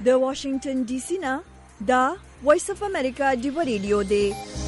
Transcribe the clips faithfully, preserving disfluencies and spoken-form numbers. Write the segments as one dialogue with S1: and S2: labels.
S1: د واشنگټن ډي سي نه دا وایس اف امریکا ډیو ریډیو دی.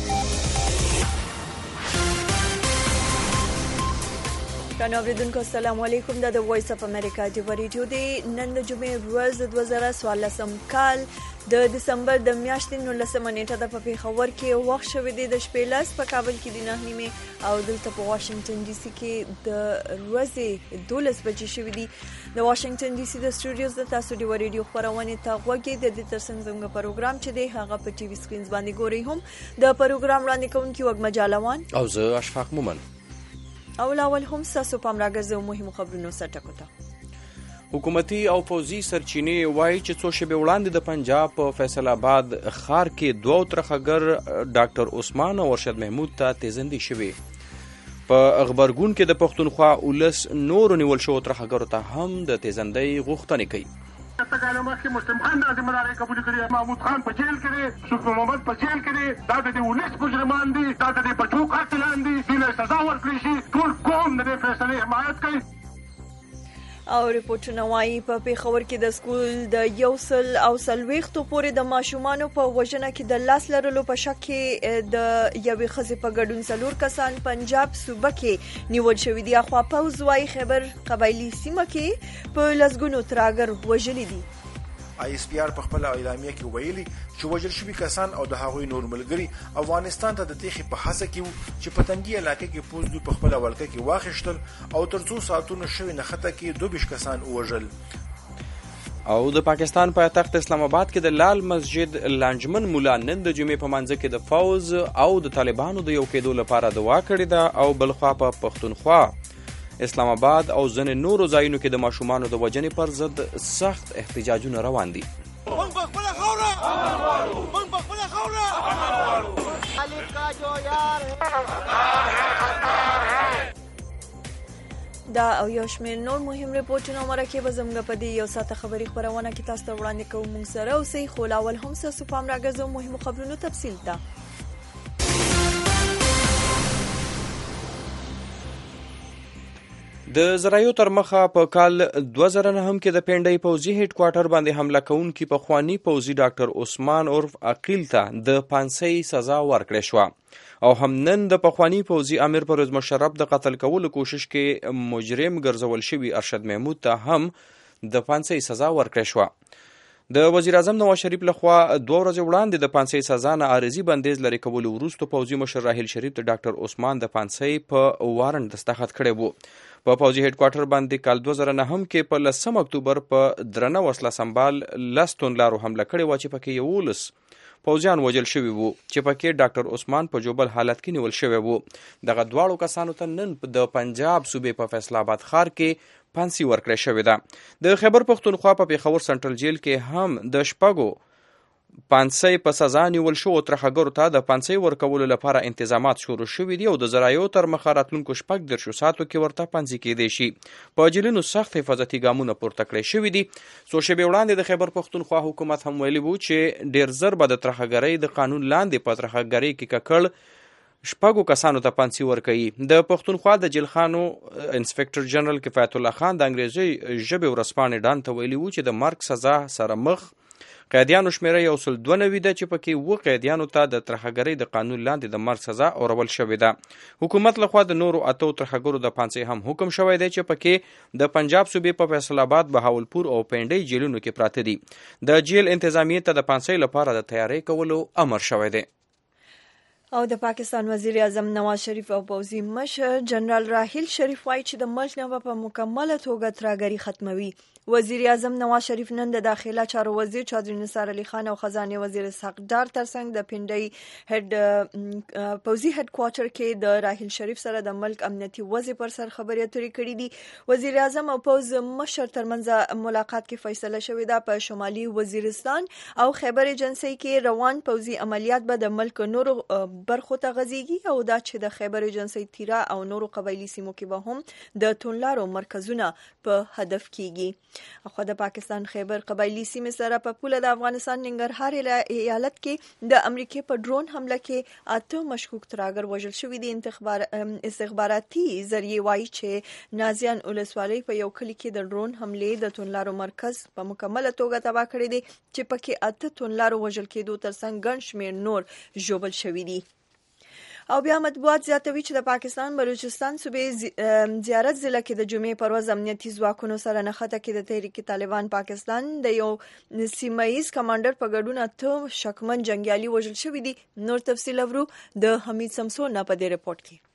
S1: کانو اوریدونکو السلام علیکم. دا د وایس اف امریکا ډیو ریډیو دی. نن د جمعې ورځ د دوه زره څوارلسم کال د دسمبر د میاشتې نولسمه نیټه د په پېښور کې وخت شوی دی د شپې لس، په کابل کې د نهه نیمې او دلته په واشنگټن ډي سي کې د ورځې دولس بجې شوي دي. د واشنگټن ډي سي د سټوډیوز د تاسو ډیو ریډیو خپرونې ته غوږ یې. د دې ترڅنګ زموږ پروګرام چې دی هغه په ټي وي سکرینز باندې ګورئ. هم د پروګرام وړاندې کوونکي وږمه جالوان
S2: او زه اشفاق مومن.
S1: او لاول هم ستاسو پام راګرځو مهمو خبرونو سره ټکو ته.
S2: حکومتي او پوځي سرچینې وایي چې څو شېبې وړاندې د پنجاب په فیصل آباد ښار کې دوه ترخګر ډاکټر عثمان او ارشد محمود ته تیزندي شوي. په غبرګون کې د پښتونخوا اولس نورو نیول شوو ترخګرو ته هم د تیزندۍ غوښتنې کوي.
S3: تګاله مخکې مسلم خان د ذمہداري قبول کړي، محمود خان په جیل کې دی، شکر محمد په جیل کې دی. دا د ولس مجرمان دي، دا د بچو قاتلان دي، دوی سزا ورکړي شي. ټول قوم د دې فیصلې حمایت کوي.
S1: او ریپورټونه وایي په پېښور کې د سکول د یو سل او څلوېښتو پورې د ماشومانو په وژنه کې د لاس لرلو په شک کې د یوې ښځې په ګډون څلور کسان پنجاب صوبه کې نیول شوي دي. اخوا پوځ وایي خیبر قبایلي سیمه کې په لسګونو ترهګر وژلي دي.
S4: آی اس پی آر په خپل اعلامیه کې ویلي چې وژل شوي کسان او د هغوی نور ملګري افغانستان ته د تېښې په هڅه کې وو چې په تنګي علاقه کې پوځ دوی په خپله ولکه کې واخیستل او تر څو ساعتونو شوي نښته کې دوه ویشت کسان ووژل.
S2: او د پاکستان پایتخت اسلام آباد کې د لال مسجد لانجمن مولا نن د جمعې په منځ کې د فوز او د طالبانو د یو کېدو لپاره دعا کړې ده. او بلخوا په پښتونخوا اسلام آباد او ځینې نورو ځایونو کې د ماشومانو د وژنې پر ضد سخت احتجاجونه روان دي.
S5: موږ په خپله خاوره امن غواړو، موږ په خپله خاوره امن غواړو. الف کا جو یار
S1: دا او یو شمېر نور مهم ریپورټونه مرکه به زموږ په دې یو ساعته خبري خپرونه کې تاسو ته وړاندې کوو. موږ سره اوسئ، خو لاول هم ستاسو پام راګرځوو مهمو خبرونو تفصیل ته.
S2: د زرایو تر مخه په کال دوه زره نهم کې د پنډۍ پوځي هیډ کوارټر باندې حمله کوونکي پخواني پوځي ډاکټر عثمان عرف عقیل ته د پانسۍ سزا ورکړې شوه. او هم نن د پخواني پوځي امیر پرویز مشرف د قتل کولو کوشش کې مجرم ګرځول شوي ارشد محمود ته هم د پانسۍ سزا ورکړې شوه. د وزیر اعظم نواز شریف لخوا دوه ورځې وړاندې د پانسۍ سزا نه عارضي بندیز لرې کولو وروسته پوځي مشر راحیل شریف د ډاکټر عثمان د پانسۍ په وارنټ دستخط کړی وو. په پوځي هیډ کوارټر باندې کال دوه زره نهم کې په لسم اکتوبر په درنه وسله سنبال لس توندلارو حمله کړې وه چې پکې یولس پوځیان وژل شوي وو چې پکې ډاکټر عثمان په جوبل حالت کې نیول شوی وو. دغه دواړو کسانو ته نن د پنجاب صوبې په فیصل آباد ښار کې پانسي ورکړې شوې ده. د خیبر پښتونخوا په پېښور سنټرل جیل کې هم د شپږو پانسۍ په سزا نیول شوو ترخګرو ته د پانسۍ ورکولو لپاره انتظامات شروع شوي دي او د زرایو تر مخه راتلونکو شپږ دېرشو ساعتو کې ورته پانسي کېدی شي. په جیلونو سخت حفاظتي ګامونه پورته کړی شوي دي. څو شېبې وړاندې د خیبر پښتونخوا حکومت هم ویلي وو چې ډېر زر به د ترخګرۍ د قانون لاندې په ترخګرۍ کې ککړ شپږو کسانو ته پانسي ورکوي. د پښتونخوا د جیل خانو انسپکټر جنرال کفایت الله خان د انګریزي ژبې ورځپاڼې ډان ته ویلي وو چې د مرګ سزا سره مخ قیدیانو شمیره یو سل دوه نوي ده چې پکې اووه قیدیانو ته د ترهګرۍ د قانون لاندې د مرګ سزا اورول شوې ده. حکومت لخوا د نورو اتو ترهګرو د پانسۍ هم حکم شوی دی چې پکې د پنجاب صوبې په فیصل آباد، بهاولپور او پنډۍ جیلونو کې پراته دي. د جیل انتظامیې ته د پانسۍ لپاره د تیاری کولو امر شوی دی.
S1: او د پاکستان وزیر اعظم نواز شریف او پوځي مشر جنرال راحیل شریف وایي چې د ملک نه په مکمله توګه ترهګري ختموي. وزیر اعظم نواز شریف نن د داخله چارو وزیر چودري نثار علي خان او خزانه وزیر اسحاق ډار ترڅنګ د پنډۍ هډ پوځي هډ کوارټر کې د راحیل شریف سره د ملک امنیتي وضع پر سر خبرې اترې کړې دي. وزیر اعظم او پوځ مشر ترمنځ ملاقات کې فیصله شوې ده په شمالي وزیرستان او خیبر ایجنسۍ کې روان پوځي عملیات به د ملک نورو برخو ته غځېږي او دا چې د خیبر ایجنسۍ تیرا او نورو قبایلي سیمو کې به هم د توندلارو مرکزونه په هدف کیږي. خو د پاکستان خیبر قبایلي سیمې سره په پوله د افغانستان ننګرهار ایالت کې د امریکای په ډرون حمله کې اته مشکوک ترهګر وژل شوي دي. استخباراتي ذریعې وایي چې نازیان ولسوالۍ په یو کلي کې د ډرون حملې د توندلارو مرکز په مکمله توګه تباه کړی دی چې پکې اته توندلارو وژل کېدو ترڅنګ ګڼ شمېر نور ژوبل شوي دي. او بیا مطبوعات زیاتوي چې د پاکستان بلوچستان صوبې زیارت ضلع کې د جمعې پر ورځ امنیتي ځواکونو سره نښته کې د تحریک طالبان پاکستان د یو سیمه ایز کمانډر په ګډون اته شکمن جنګیالي وژل شوي دي. نور تفصیل اورو د حمید سمسون نه په دې رپورټ کې.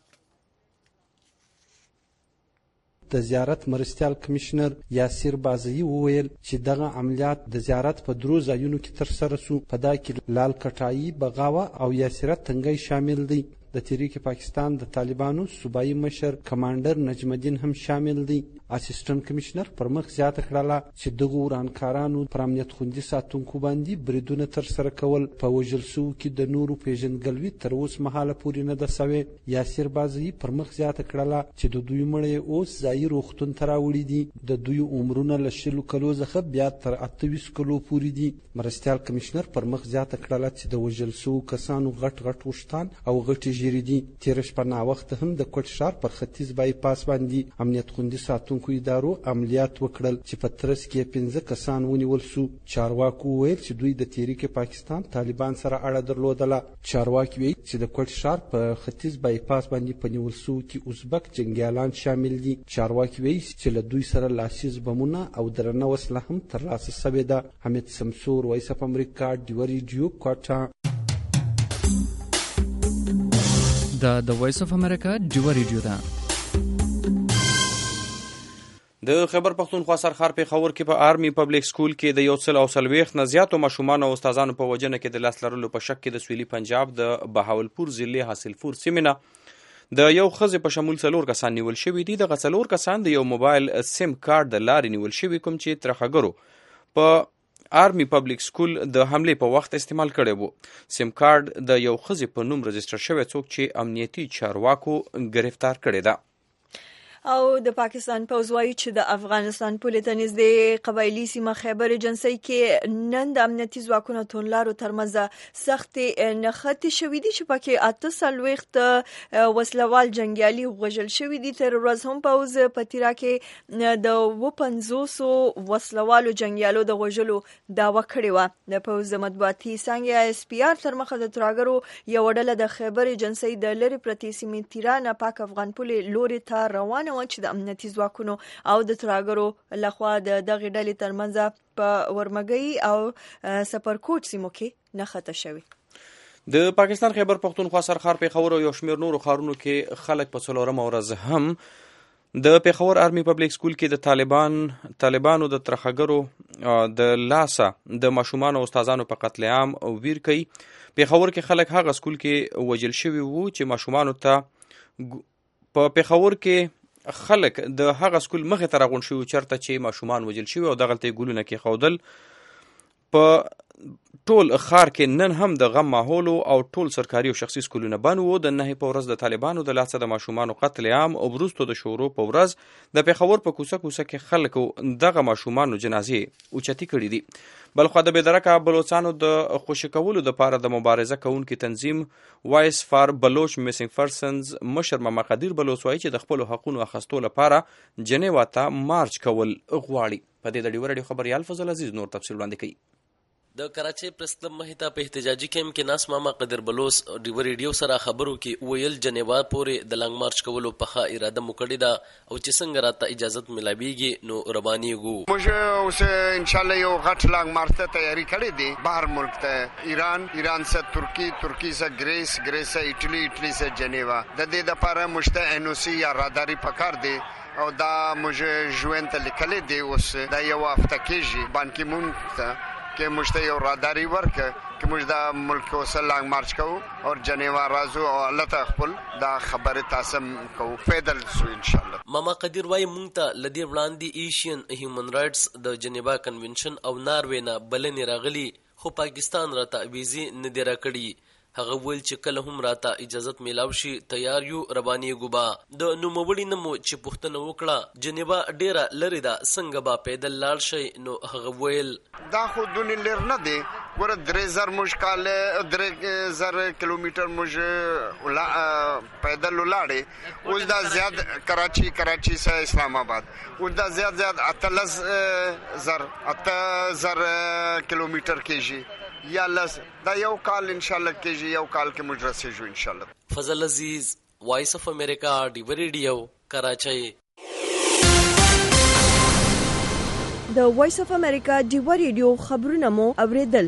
S6: د زیارت مرستیال کمشنر یاسر بازئی وویل چې دغه عملیات د زیارت په درو ځایونو کې ترسره سو. په دا کې لال کټایي، بغاوه او یاسره تنګی شامل دي. د تحریک پاکستان د طالبانو صوبایي مشر کمانډر نجم الدین هم شامل دي. اسسټنټ کمشنر پر مخ زیاته کړله چې دغه ورانکارانو پر امنیت خوندي ساتونکو باندې بریدونه ترسره کول. په وژل سوو کې د نورو پیژندګلوي تر اوس مهاله پورې نه ده سوې. یاسر بازئی پر مخ زیاته کړله چې د دوی مړی اوس ځایي روغتون ته راوړي دي. د دوی عمرونه له شلو کلو څخه بیا تر اته ویشت کلو پورې دي. مرستیال کمشنر پر مخ زیاته کړله چې د وژل سوو کسانو غټ غټ وشتان او غټې ژیرې دي. تېره شپه ناوخته هم د کوټ ښار پر ختیځ بایپاس باندې امنیت خوندي ساتونکو ادارو عملیات وکړل چې په ترڅ کې پنځه کسان ونیول سو. چارواکو وویل چې دوی د تحریک پاکستان طالبان سره اړه درلودله. چارواکي وایي چې د کوټ ښار په ختیځ بایپاس باندې په نیول سوو کې ازبک جنګیالان شامل دي. چارواکي وایي چې له دوی سره لاسیز بمونه او درنه وسله هم ترلاسه سوې ده. حمید سمسور، وایس اف امریکا، ډیوه ریډیو، کوټه.
S7: دا د وایس اف امریکا ډیوه ریډیو ده.
S2: د خیبر پختونخوا سرخار پېښور کې په آرمي پبلک سکول کې د یو سل او څلوېښت نه زیاتو ماشومانو او استادانو په وژنه کې د لاس لرلو په شک کې د سویلي پنجاب د بهاولپور ضلع حاصلپور سیمې نه د یو ښځې په شمول څلور کسان نیول شوي دي. دغه څلور کسان د یو موبایل سیم کارت د لارې نیول شوي کوم چې ترهګرو په آرمي پبلک سکول د حملې په وخت استعمال کړی وو. سیم کارت د یو ښځې په نوم رجسټر شوی څوک چې امنیتي چارواکو گرفتار کړی ده.
S1: او د پاکستان پوځ وایي چې د افغانستان پولې ته نږدې قبایلي سیمه خیبر ایجنسۍ کې نن د امنیتي ځواکونو توندلارو ترمنځ سختې نښتې شوي دي چې پکې اته څلوېښت وسلوال جنګیالي وژل شوي دي. تېره ورځ هم پوځ په تیرا کې د اوه پنځوسو وسلوالو جنګیالو د وژلو دعوه کړې وه. د پوځ د مطبوعاتي څانګې اس پي آر تر مخه د ترهګرو یوه ډله د خیبر ایجنسۍ د لرې پرتې سیمې تیرا نه پاک افغان پولې لوري ته روانه چې د امنیتي ځواکونو او د ترهګرو لخوا د دغې ډلې ترمنځ په ورمګۍ او سپرکوټ سیمو کې نښته شوې.
S2: د پاکستان خیبر پختونخوا سرخار پېښور او یو شمېر نورو ښارونو کې خلک په څلورمه ورځ هم د پېښور آرمي پبلک سکول کې د طالبان طالبانو د ترهګرو د لاسه د ماشومانو او استادانو په قتل عام ویر کوي. پېښور کې خلک هغه سکول کې وژل شوي وو چې ماشومانو ته په پېښور کې خلک د هغه سکول مخې ته راغونډ شوي چېرته چې ماشومان وژل شوي او دغلته یې ګلونه کېښودل. په ټول ښار کې نن هم د غم ماحول او ټول سرکاري او شخصي سکولونه بند وو. د نهې په ورځ د طالبانو د لاسه د ماشومانو قتل عام او وروستو د شورو په ورځ د پېښور په کوڅه کوڅه کې خلکو دغه ماشومانو جنازې اوچتې کړي دي. بلخوا د بېدرکه بلوچانو د خوشي کولو دپاره د مبارزه کوونکي تنظیم وایس فار بلوچ میسنګ پرسنز مشر ماما قدیر بلوچ وایي چې د خپلو حقونو اخیستو لپاره جنیوا ته مارچ کول غواړي. په دې د ډیوه راډیو خبریال فضل عزیز نور تفصیل وړاندې کوي.
S8: د کراچۍ پریس کلب مخې ته په احتجاجي کیمپ کې ناست ماما قدر بلوچ ډیوه ریډیو سره خبرو کې ویل جنیوا پورې د لانګ مارچ کولو په ښه اراده مو کړې ده او چې څنګه راته اجازت ملاویږي نو روانېږو.
S9: موږ اوس انشاءالله یو غټ لانګ مارچ ته تیاری کړې دي بهر ملک ته، ایران، ایران سے ترکی، ترکی سے گریس، گریس سے اٹلی، اٹلی سے جنیوا. د دې لپاره موږ ته ان او سی یا راداري پکار دی او دا موږ ژوند ته لیکلې دی. اوس دا یو هفته کېږي بان کی مون ته کې موږ ته یو راداري ورکړه چې موږ د ملک اوس لانګ مارچ کوو او جنیوا راځو او الله ته خپل دا خبره تاسو کوو پیدل سو ان شاء الله.
S8: ماما قدیر وايي مونږ ته لدی وړاندې ایشین هیومن رائټس د جنیوا کنونشن او ناروې نه بلنې راغلي خو پاکستان راته ویزې نه دی راکړي. هغه ویل چې کله هم راته اجازت میلاو شي تیار یو ربانی ګوبا د نوموړي نمو چې پوښتنه وکړه جنیبا ډیره لري ده څنګه به پیدل لاړ شي نو هغه ویل
S9: دا خو دونې لر نه دی ګوره درې زر موږ کاله درې زر کیلومتر موږ پیدل ولاړې اوس دا زیات کراچي کراچي سره اسلام آباد اوس دا زیات زیات اتلس زر اته زر کیلومتر کېږي یا لس دا یو کال ان شاء الله کېږي یو کال کې موږ رسېږو ان شاء الله.
S8: فضل عزیز وایس اف امریکا ډیو ریډیو کراچۍ.
S1: د وایس اف امریکا ډیو ریډیو خبرونه مو اوریدل.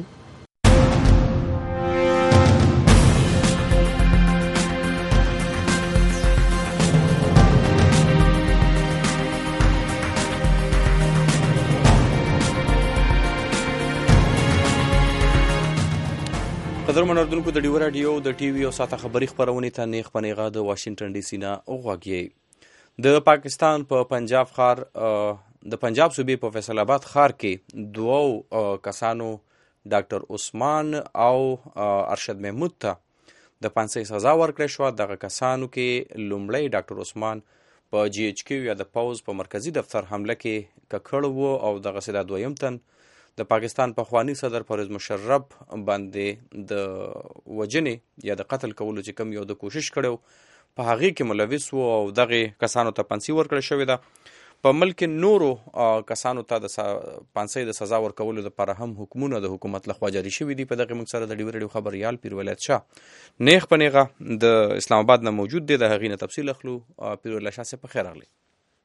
S2: قدرمن اردوونکو د ډیو رادیو د ټي وي او ساته خبري خبرونې ته نیغ پنیغه د واشنگټن ډي سي نه اوغږی. د پاکستان په پا پنجاب خار د پنجاب صوبې په فیصل آباد خار کې دوو کسانو ډاکټر عثمان او ارشد محمود ته د پانسۍ سزا ورکړې شوه. دغه کسانو کې لومړی ډاکټر عثمان په جی ایچ کیو یا د پوز په مرکزی دفتر حمله کې ککړ و او دغسې دا دویم تن د پاکستان پخوانی صدر پرویز مشرف باندې د وجنې یا د قتل کولو چې کوم یو د کوشش کړو په هغې کې ملوث و او دغه کسانو ته پانسۍ ورکړل شوې ده. په ملک نورو کسانو ته د پانسۍ د سزا ورکولو لپاره هم حکمونه د حکومت لخوا جاري شوي دي. په دغه موږ سره د ډیو ریډیو خبریال پیر ولایت شاه نیغ په نیغه د اسلام آباد نه موجود دی. د هغې نه تفصیل اخلو. پیر ولایت شاه صاحب په خیر راغلی.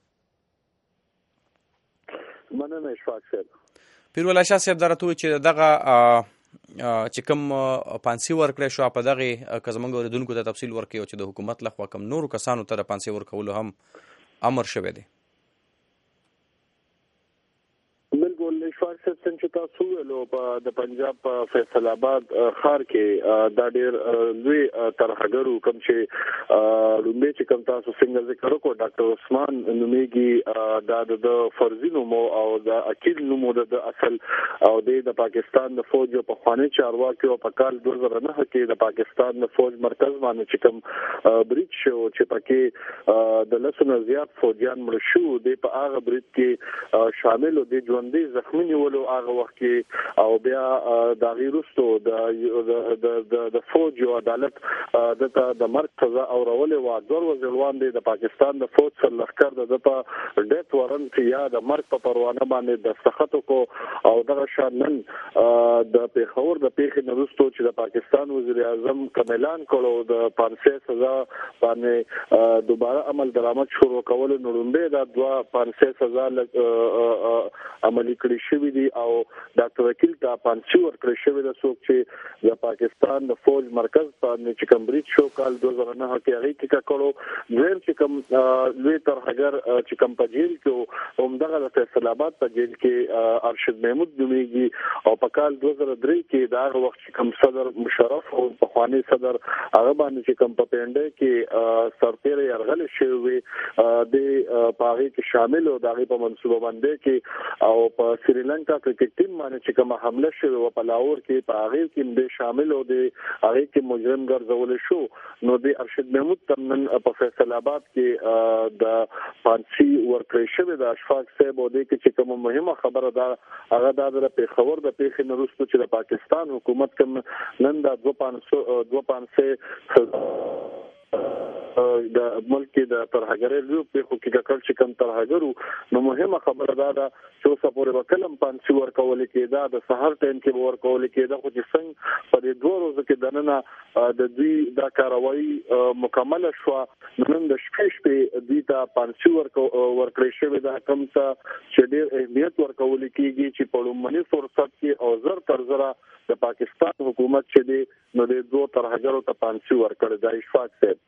S10: مننه اشفاق صاحب.
S2: پیر ولایت شاه صاحب دا راته ووایي چې دغه چې کوم پانسۍ ورکړی شوه په دغې که زموږ اورېدونکو ته تفصیل ورکړي او چې د حکومت لخوا کوم نورو کسانو ته د پانسۍ ورکولو هم امر شوی دی.
S10: بالکل اشفاق صاحب څنګه چې تاسو ویلو د پنجاب په فیصل آباد ښار کې دا ډېر لوی ترهګرو کوم چې لومړی چې کوم تاسو څنګه ذکر وکړو ډاکټر عثمان نومیږي دا د فرضي نوم او د اکیل نوم د اصل او د پاکستان د فوج په پخوانی چارواکي او په کال دوه زره نه کې د پاکستان د فوج مرکز باندې چې کوم بریټ شو چې پکې د لسونو زیات فوجیان مړ شو د په هغه بریټ کې شامل دي ژوندۍ زخمی نیولو هغه وخت کې او بیا د غیرستو د د فوج او عدالت د د مرګ سزا اورولې و دور وزلوان دي د پاکستان د فوج سره لخر د په ډیت وارنټ یا د مرګ په پروانه باندې د سخت کو او دغه شانن د پیښور د پیښې نوستو چې د پاکستان وزیر اعظم کملان کړو د پانسۍ سزا باندې دوباره عمل درآمد شروع کول نړمبه د دوا پانسۍ سزا عملی کړی شوی دی او ډاکټر وکیل ته پانسۍ ورکړی شوی د څوک چې د پاکستان د فوج مرکز باندې چې کمبریج شو کال دوه زره نه کې هغه کې کړو غیر چې کوم لوی ترهګر چې کوم په جیل کې همدغه د فیصل آباد په جیل کې ارشد محمود نومیږي او په کال دوه زره درې کې دا وخت چې کوم صدر مشرف او پخوانی صدر هغه باندې چې کوم په پنده کې سرتیر يرغل شوی د پاغي کې شامل او دغه په منصوبه باندې کې او په سریلانکا کرکټ ټیم باندې چې کوم حمله شوی او په لاهور کې په هغه کې د شامل او د هغه کې مجرم ګرځول شو نو د ارشد محمود تمن په فیصل آباد کې د پانسۍ ورکړی شوی د اشفاق صاحب او د کې کوم مهمه خبره ده هغه د پیښور د پیښې نورستو چې د پاکستان حکومت کوم نن د دوه پانسۍ د ملک د ترهګرۍ لوی پیښو کې کړل چې کوم ترهګرو نو مهمه خبره ده چې اوسه پورې وکلم پانسۍ ورکول کېده د سحر ټایم کې ورکول کېده خو چې څنګه په دې دوه ورځو کې دننه د دوی د کاروایی مکمل شو نن د شپې شپې دوی ته پانسۍ ورکړې شوې ده کوم څه چې ډېر اهمیت ورکول کېږي چې په لومړني فرصت کې او زر تر زره د پاکستان حکومت چې دی نو د دوه ترهګرو ته پانسۍ ورکړې ده. اشفاق صاحب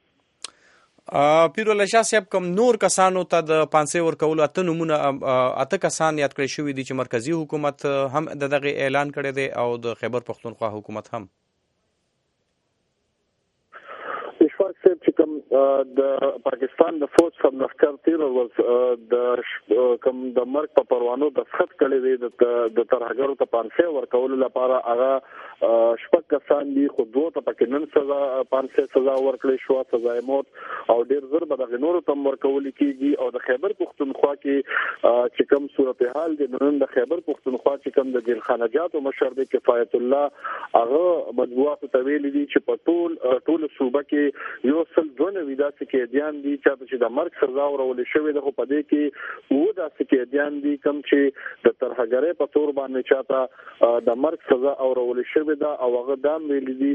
S2: پیر ولایت شاه صاحب کوم نور کسانو ته د پانسۍ ورکولو اته نمونه اته کسان یاد کړی شوي دي چې مرکزی حکومت هم د دغه اعلان کړی دی او د خیبر پختونخوا حکومت هم.
S10: اشفاق صاحب چې کوم د پاکستان د فوج سب لښکر تیر ورځ د کوم د مرګ په پروانو د خط کړي وي د ترهګرو ته پانسه ورکول لپاره هغه شپږ کسان دي خو دوه ته پکې نن سزا پانسه سزا ورکړي شو سزا موت او ډیر زر به د نورو تم ورکول کیږي او د خیبر پختونخوا کې چې کوم صورتحال دي نن د خیبر پختونخوا چې کوم د جیل خانجات او مشر د کفایت الله هغه مجبورات تویل دي چې په ټول ټول صوبه کې یو سل دونه ودا کې دیان دي چې د مرګ سزا ورول شوې ده په دې کې وو د کې دیان دي کوم چې د ترهګرۍ په تور باندې چاته د مرګ سزا ورول شوې ده او هغه دام ویل دي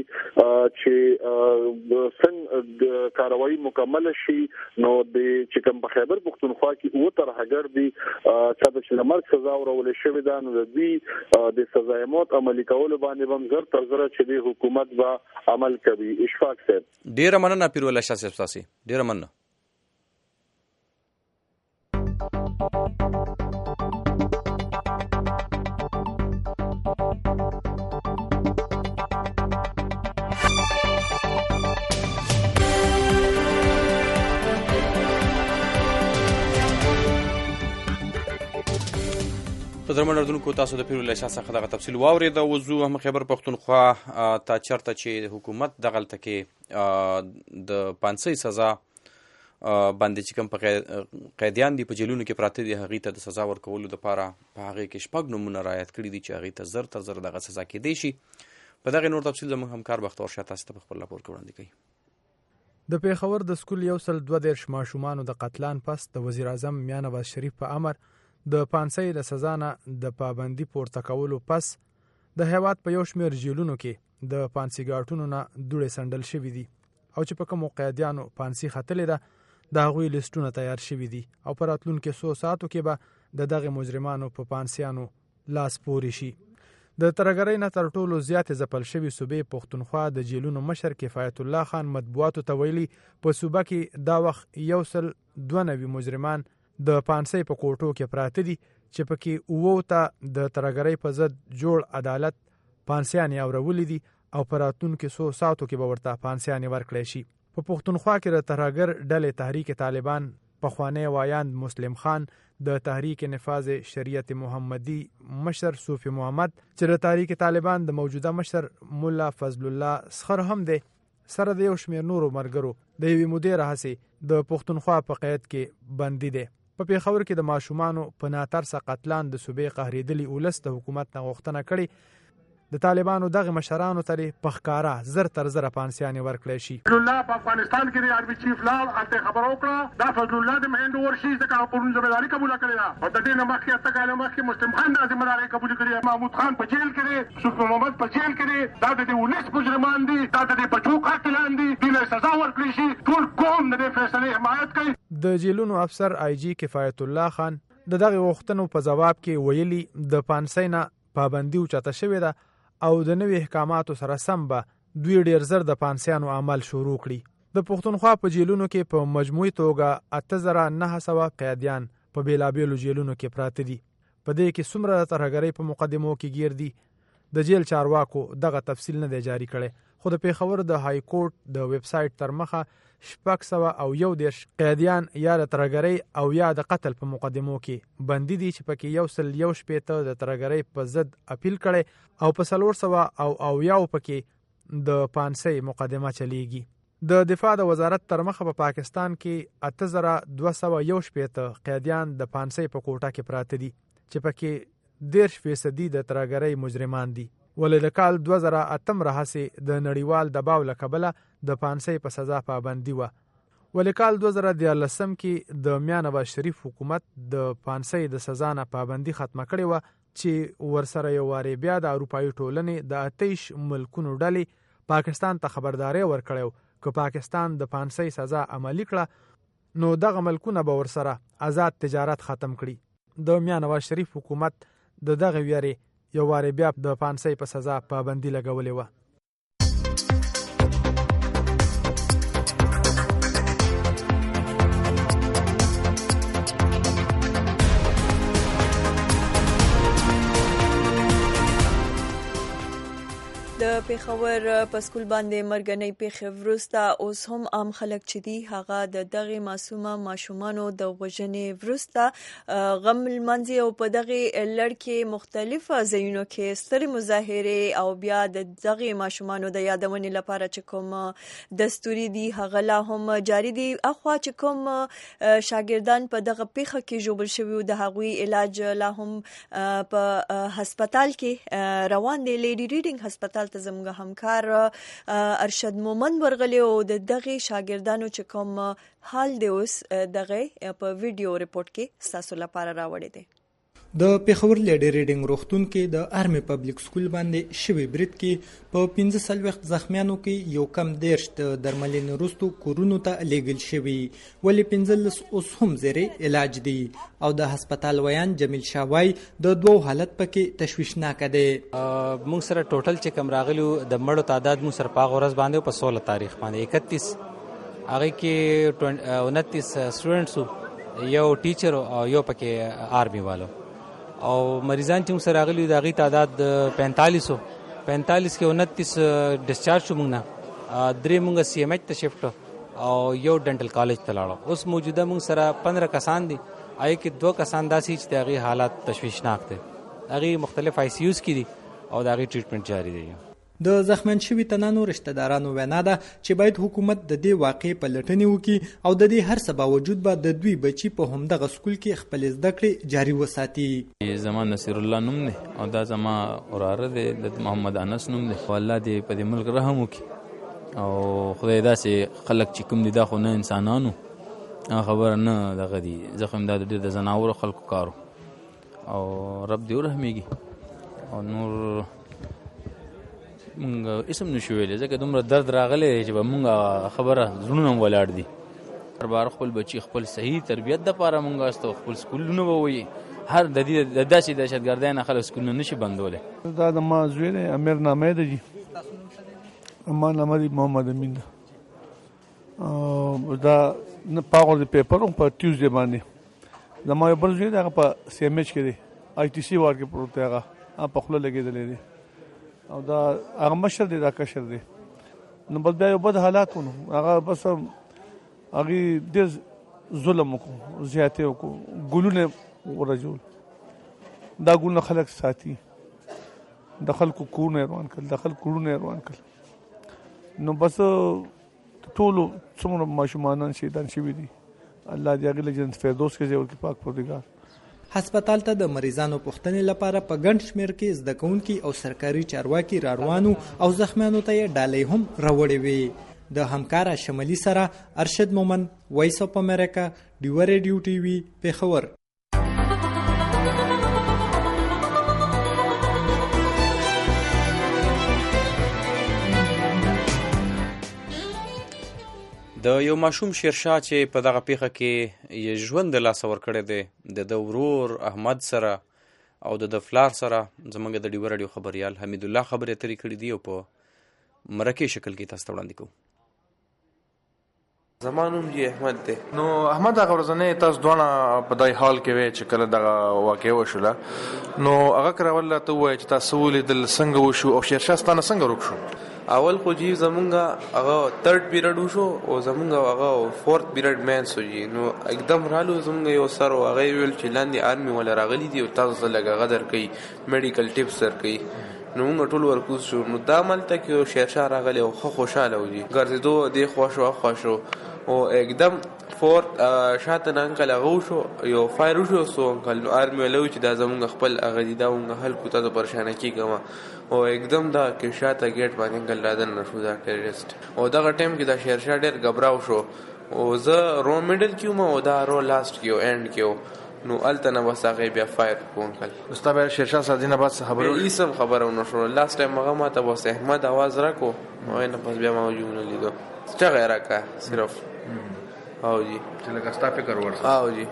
S10: چې څنګه کاروایی مکمل شي نو د چې کوم په خیبر پختونخوا کې وو ترهګر دي چې د مرګ سزا ورول شوې ده نو د دې د سزا موت عملي کول باندې هم زر تر زر چې د حکومت با عمل کوي. اشفاق صاحب
S2: ډیر مننه پیر الله شاه صاحب تاسو ډیر مننه. درمن اردوونکو تاسو د پیر الله شاه څخه دغه تفصیل واورید او وضو هم خیبر پختونخوا تا چرته چې حکومت دغلته کې د پانسي سزا باندې چې کوم په قیدیان دي په جیلونو کې پراته دي هغه ته د سزا ورکولو لپاره په هغه کې شپږ نمونه رعایت کړي دي چې هغه ته زر تر زر دغه سزا کې دی شي. په دغه نور تفصیل زموږ همکار بختور شاه تاسو ته خپل راپور وړاندې کوي.
S11: د پیښور د سکول یو سل دوه دیرش ماشومانو د قتلان پس د وزیر اعظم میاں نواز شریف په امر د پانسي د سزا نه د پابندي پورته کولو پس د هیواد په یو شمېر جیلونو کې د پانسي ګاټونو نه دوړې سندل شوې دي او چې په کوم قیدیانو پانسي ختلې ده د هغوی لیستونه تیار شوي دي او په راتلونکو څو ساعتو کې به د دغه مجرمانو په پانسیانو لاس پورې شي. د ترهګرۍ نه تر ټولو زیاتې ځپل شوي صوبې پښتونخوا د جیلونو مشر کفایت الله خان مطبوعاتو ته ویلي په صوبه کې دا وخت یو سل دوه نوي مجرمان د پانسي په کوټو کې پراته دي چې پکې اوو ته د ترهګرۍ په ضد جوړ عدالت پانسیانې اورولې دي او په راتلونکو څو ساعتو کې به ورته پانسیانې ورکړی شي. په پښتونخوا کې د ترهګر ډلې تحریک طالبان پخوانی وایاند مسلم خان د تحریک نفاذ شریعت محمدي مشر صوفي محمد چې د تحریک طالبان د موجوده مشر مولا فضل الله سخر هم دی سره د یو شمېر نورو مرګرو د یوې مودې راهیسې د پښتونخوا په قید کې بندي دی. په پیښور کې د ماشومانو په ناترسه قتلان د صوبې قهرېدلي ولس د حکومت نه غوښتنه کړې د طالبانو دغه مشرانو ته په ښکاره زر تر زره پانسیانې ورکړی شي.
S3: فضل الله په افغانستان کې د آرمي چیف لاړ هلته خبره وکړه دا فضل الله د هند اوور شي ځکه هغه پرون ذمهداري قبوله کړې ده او د دې نه مخکې اته کاله مخکې مسلم خان دا ذمهداري قبوله کړې ده. محمود خان په جیل کې دی شکر محمد په جیل کې دی دا د دې ولس مجرمان دي دا د دې بچو قاتلان دي دوی له سزا ورکړي شي ټول قوم د دې فیصلې حمایت کوي.
S11: د جیلونو افسر آی جی کفایت الله خان د دغه غوښتنو په جواب کې ویلي د پانسي نه پابندي اوچته شوې ده او د نوې احکاماتو سره سم به دوی ډیر زر د پانسیانو عمل شروع کړي. د پښتونخوا په جیلونو کې په مجموعي توګه اته زره نه سوه قیدیان په بیلابیلو جیلونو کې پراته دي. په دې کې څومره د ترهګرۍ په مقدمو کې ګیر دي د جیل چارواکو دغه تفصیل نه دی جاری کړی خو د پیښور د های کورټ د ویب سایټ تر مخه شپږ سوه او یو دېرش قیدیان یا د ترهګرۍ او یا د قتل په مقدمو کې بندي دي چې پکې یو سل یو شپېته د ترهګرۍ په ضد اپیل کړی او په څلور سوه او اویاو پکې د پانسي مقدمه چلیږي. د دفاع د وزارت تر مخه په پا پاکستان کې اته زره دوه سوه یو شپېته قیدیان د پانسي په کوټه کې پراته دي چې پکې دېرش فیصدي د ترهګرۍ مجرمان دي. ولې د کال دوه زره اتم راهیسې د نړیوال دباو له کبله د پانسي په سزا پابندي وه. ولې کال دوه زره دیارلسم کې د میاں نواز شریف حکومت د پانسي د سزا نه پابندي ختمه کړې وه چې ورسره یو وارې بیا د اروپایي ټولنې د اتیش ملکونو ډلې پاکستان ته خبرداری ورکړی که پاکستان د پانسي سزا عملي کړه نو دغه ملکونه به ورسره آزاد تجارت ختم کړي. د میاں نواز شریف حکومت د دغه ویارې یو وارې بیا د پانسي په سزا پابندي لګولې وه.
S1: د د پیښور په سکول باندې مرګنۍ پیښې وروسته اوس هم عام خلک چې دي هغه د دغه معصومه ماشومانو د وژنې وروسته غم لمانځي او په دغه لړ کې مختلف ځایونو کې سترې مظاهرې او بیا د دغه ماشومانو د یادونې لپاره چې کوم دستوري دي هغه لا هم جاری دي. اخوا چې کوم شاګردان په دغه پیښه کې ژوبل شوي د هغوی علاج لا هم په هسپتال کې روان دی. لیډي ریډینګ هسپتال ته زموږ همکار ارشد مومند ورغلی او د دغه شاګردانو چې کوم حال دی اوس دغه په ویډیو ریپورت کې ستاسو لپاره راوړی دی.
S12: د پیښور لیډي ریډینګ روغتون کې د آرمي پبلک سکول باندې شوی برید کې په پنځه څلوېښت زخمیانو کې یو کم دېرش د درملنې وروسته کورونو ته لیږل شوي، ولې پنځلس اوس هم زیرې علاج دي او د هسپتال ویان جمیل شاه وایي د دوو حالت پکې تشویشناکه دی.
S13: موږ سره ټوټل چې کم راغلیو د مړو تعداد موږ سره په هغه ورځ باندې په سوله تاریخ باندې اکتیس هغې کې انتیس سټوډنټس یو ټیچر او یو پکې آرمي والو او مریضان چې موږ سره راغلي د هغې تعداد پینتالیسو پینتالیس کې انتیس ډسچارج شو موږ نه، درې موږ سی ایم ایچ ته شفټ او یو ډنټل کالج ته لاړو. اوس موجوده موږ سره پندره کسان دي، هغې کې دوه کسان داسې چې د هغې حالات تشویشناک دی، هغې مختلف آی سی یوز کې دي او د هغې ټریټمنټ جاري دی.
S12: د زخمن شوي تنانو رشته دارانو وینا ده چې باید حکومت د دې واقعې په لټنې وکړي او د دې هر څه باوجود به د دوی بچي په همدغه سکول کې خپلې زده کړې جاري وساتي.
S14: زما نصیر الله نوم دی او دا زما وراره دی د محمد انس نوم دی. الله دې په دې ملک رحم وکړي او خدای داسې خلک چې کوم دي دا خو نه انسانانو خبره نه دغه دي، زخم دا ډېر د ځناورو خلکو کارو او رب دې ورحمېږي او نور مونږ اسم نشو ویلی ځکه دومره درد راغلی دی چې به مونږ خبره زړونه هم ولاړ دي. هر بار خپل بچي خپل صحیح تربیت دپاره مونږ استو خپل سکولونه به وایي هر د دې د داسې دهشتګردۍ نه خلک سکولونه نشي بندولی.
S15: دا د ما زوی دی امیر نامه دی جي ما نامه دی محمد امین ده. دا په هغه د پیپر هم په ټیوزډے باندې زما یو بل زوی دی هغه په سی ایم ایچ کې دی آی ټي سی وارډ کې پروت دی، هغه په خوله لګېدلی دی او دا هغه مشر دی دا کشر دی. نو بل بیا یو بد حالات ونو هغه بس هغې ډېر ظلم وکړو زیاتې وکړو ګلونه ورجول دا ګلونه خلک ساتي د خلکو کورونه یې روان کړل د خلکو کورونه یې روان کړل. نو بس ټولو څومره ماشومانان شهیدان شوي دي الله دې هغې له جنت فردوس کې ځای ورکړي پاک پروردګار.
S12: هسپتال ته د مریضانو پوښتنې لپاره په ګڼ شمېر کې زده کوونکي او سرکاري چارواکي راروانو او زخمیانو ته یې ډالۍ هم راوړې وې. د همکاره شمالي سره ارشد مومند، وایس اف امریکا، ډیوه ریډیو ټي وي، پیښور.
S2: د یو ماشوم شیرشاه چې په دغه پیښه کې یې ژوند د لاسه ورکړی دی د ده ورور احمد سره او د ده پلار سره زموږ د ډیوه راډیو خبریال حمید الله خبرې اترې کړي دي او په مرکې شکل کې تاسو ته وړاندې کوو.
S16: زما نوم جی احمد دی. نو احمد هغه ورځنۍ تاسو دواړه په دای حال کې وی چې کله دغه واقع وشوله نو هغه کراوله ته ووایه چې تاسو ولیدل څنګه وشو او شیرشاه ستانه څنګه روک شو؟
S17: اول خو جی زمونږ هغه تھرد پیریډ وشو او زمونږ هغه فورث پیریډ مینس شو جی. نو एकदम رالو زمونږ یو سر او هغه ویل چې لاندې آرمي ولا راغلي دي او تاسو ته لږه غدر کوي میډیکل ټیپس ورکوي. نو موږ ټول ورکوز شو. نو دا ملته کې شیرشاه راغلی او ښه خوشحاله و جي ګرځېدو دې خوا شو خوا شو او एकदम فورت شاته نه انکل هغه وشو یو فایر وشو سو انکل نو آرمي ولا چې دا زمونږ خپل هغه دي دا موږ خلکو ته پریشانه کېږم او एकदम دا کې شاته ګیټ باندې انکل رادن نشو دا ټیرریسټ او دغه ټایم کې دا شیرشاه ډېر غبراو شو او زه رو میډل کیوم او دا رو لاست کیو اینډ کیو نو الته نه بس هغه بیا فایر کو انکل
S16: استاد شیرشاه صاحب دینه بعد خبرو
S17: ایسم خبرو نشو لاست ټایم هغه ماته بس احمد आवाज راکو او نه پس بیا ما یو نه لیدو څه غیر کا صرف او جی
S16: چې لکه ستا فکر ورسره
S17: او جی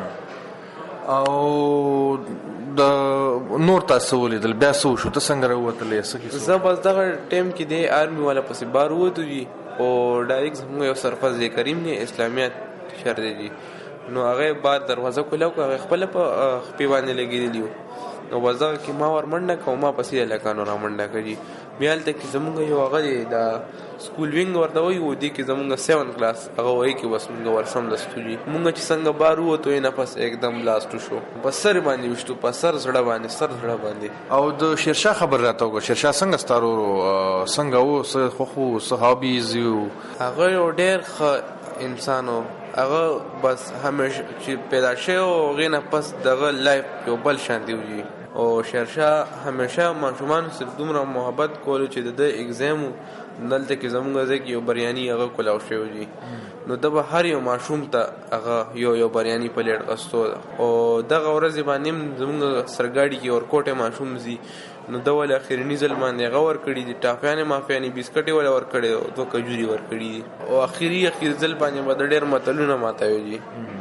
S16: او د نور تاسو ولیدل بیا څه وشو ته څنګه راووتلې څه کیسه؟
S17: زه بس دغه ټایم کې دی آرمي والا پسې بار ووتو جي او ډایرکټ زموږ یو سرفرز کریم نه اسلامیت شهر دی جي نو هغه بعد دروازه کولاو هغه خپل په خپې باندې لګېدلی و نو وځه کې ما ور منډه کوم ما پسې لکانو را منډه کړي بیا هلته کې زمونږ یو هغه دی د سکول وینګ ورته وایي و دې کې زمونږ سیون کلاس هغه وایي کې بس مونږ ورسمدستو جي مونږ چې څنګه بار ووتو یې نفس एकदम بلاستو شو په سر باندې وشتو په سر زړه باندې سر زړه باندې.
S16: او د شیرشاه خبر راته وکړه شیرشاه څنګه ستارو څنګه و څه خوخو صحابیز یو
S17: هغه یو ډېر ښه انسان و هغه بس همیشه چې پیدا شوی و هغې نه پس دغه لایف یو بل شانتي وي او شیرشاه همیشه ماشومان صرف دومره محبت کولو چې د ده اګزام دلته کې زمونږ ځای کې یو بریاني هغه کلاو شوی دي نو ده به هر یو ماشوم ته هغه یو یو بریاني په لیډ غستو ده او دغه ورځې باندې هم زمونږ سرګاډي کې ورکوټې ماشوم ځي نو ده ولې اخرني ځل باندې هغه ورکړي دي ټافیانې مافیانې بسکټې ولې ورکړي او دوه کجوري ورکړي دي او اخري اخر ځل باندې به د ډېر متلونه ماتوي دي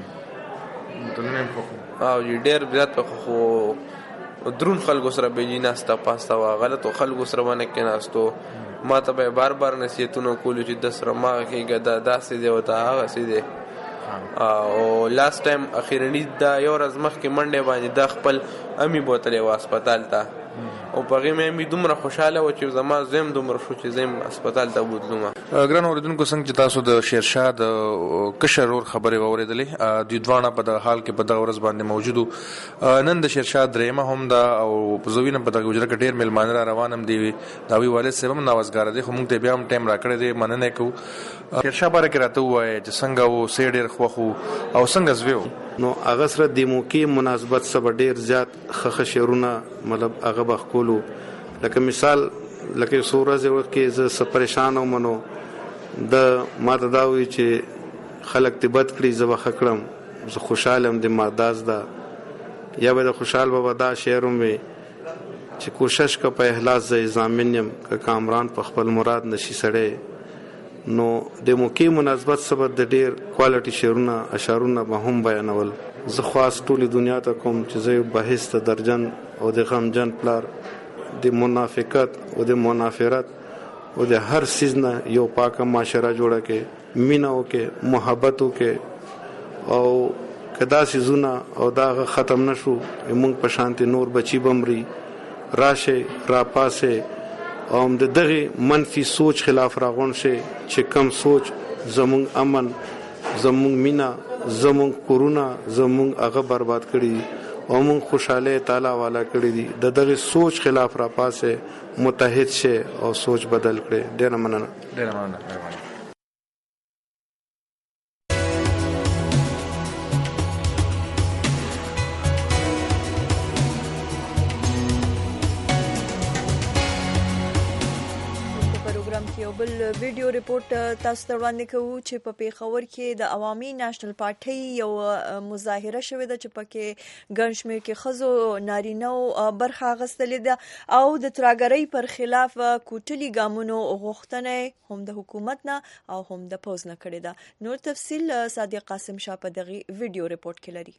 S16: متلونه یې خوښو
S17: او جي ډېر زیات په خو درون خلکو سره بیجي ناسته پاسته وه غلطو خلکو سره باندې کېناستو ما ته به بار بار نصیحتونه کولو چې د سره ما کېږه دا داسې دی او دا هغسې دی او لاست ټایم اخرني دا یو ورځ مخکې منډې باندې دا خپل امي بوتلی وه هسپتال ته او په هغې مې امي دومره خوشحاله وه چې زما زوی هم دومره شو چې زه هم هسپتال ته بوتلومه.
S16: ګران اورېدونکو څنګه چې تاسو د شیرشاه د کشر ورور خبرې واورېدلې دوی دواړه په دغه حال کې په دغه ورځ باندې موجود وو. نن د شیرشاه درېیمه هم ده او په زوی نه په دغه حجره کې ډېر میلمانه را روان هم دي د هغوی والد صاحب هم نوازګاره دی خو موږ ته بیا هم ټایم راکړی دی مننه یې کوو. شیرشاه باره کې راته ووایه چې څنګه و څه ډېر خوښ و او څنګه زوی و
S6: نو هغه سره د موقع مناسبت سره ډېر زیات ښه ښه شعرونه مطلب هغه به ښکولو لکه مثال لکه څو ورځې وروسته زه څه پریشان وم نو د ما ته دا وایي چې خلک دې بد کړي زه به ښه کړم زه خوشحاله یم د ما داس ده یا به د خوشحال بابا دا شعر هم وي چې کوشش که په احلاس زه ضامن یم که کامران په خپل مراد نشي سړی نو د موقع مناسبت سره د ډېر کوالټي شعرونه اشعارونه به هم بیانول. زه خاص ټولې دنیا ته کوم چې زه یو بحث ته درجن او د غمجن پلار د منافقت او د منافرت او د هر سیز نه یو پاکه معاشره جوړه کې مینه وکړي محبت وکړي او کدا سیزونه او دا ختم نشو موږ په شانتي نور بچي بمري راشه را پاسه او د دغه منفي سوچ خلاف راغون شي چې کم سوچ زموږ امن زموږ مینا زموږ کورونا زموږ هغه برباد کړي او موږ خوشاله تعالی والا کړی دي د دغه سوچ خلاف را پاسه متحد شه او سوچ بدل کړي. ډېر مننه
S16: ډېر مننه مهرباني.
S1: بل ویډیو ریپورت تاسو ته وړاندې کوو چې په پیښور کې د عوامي نېشنل پارټۍ یو مظاهره شوې ده چې پکې ګڼ شمېر کې ښځو نارینهو برخه اخیستلې ده او د ترهګرۍ پر خلاف کوټلي ګامونو غوښتنه هم د حکومت نه او هم د پوځ نه کړې ده. نور تفصیل صادق قاسم شاه په دغه ویډیو ریپورت کې لري.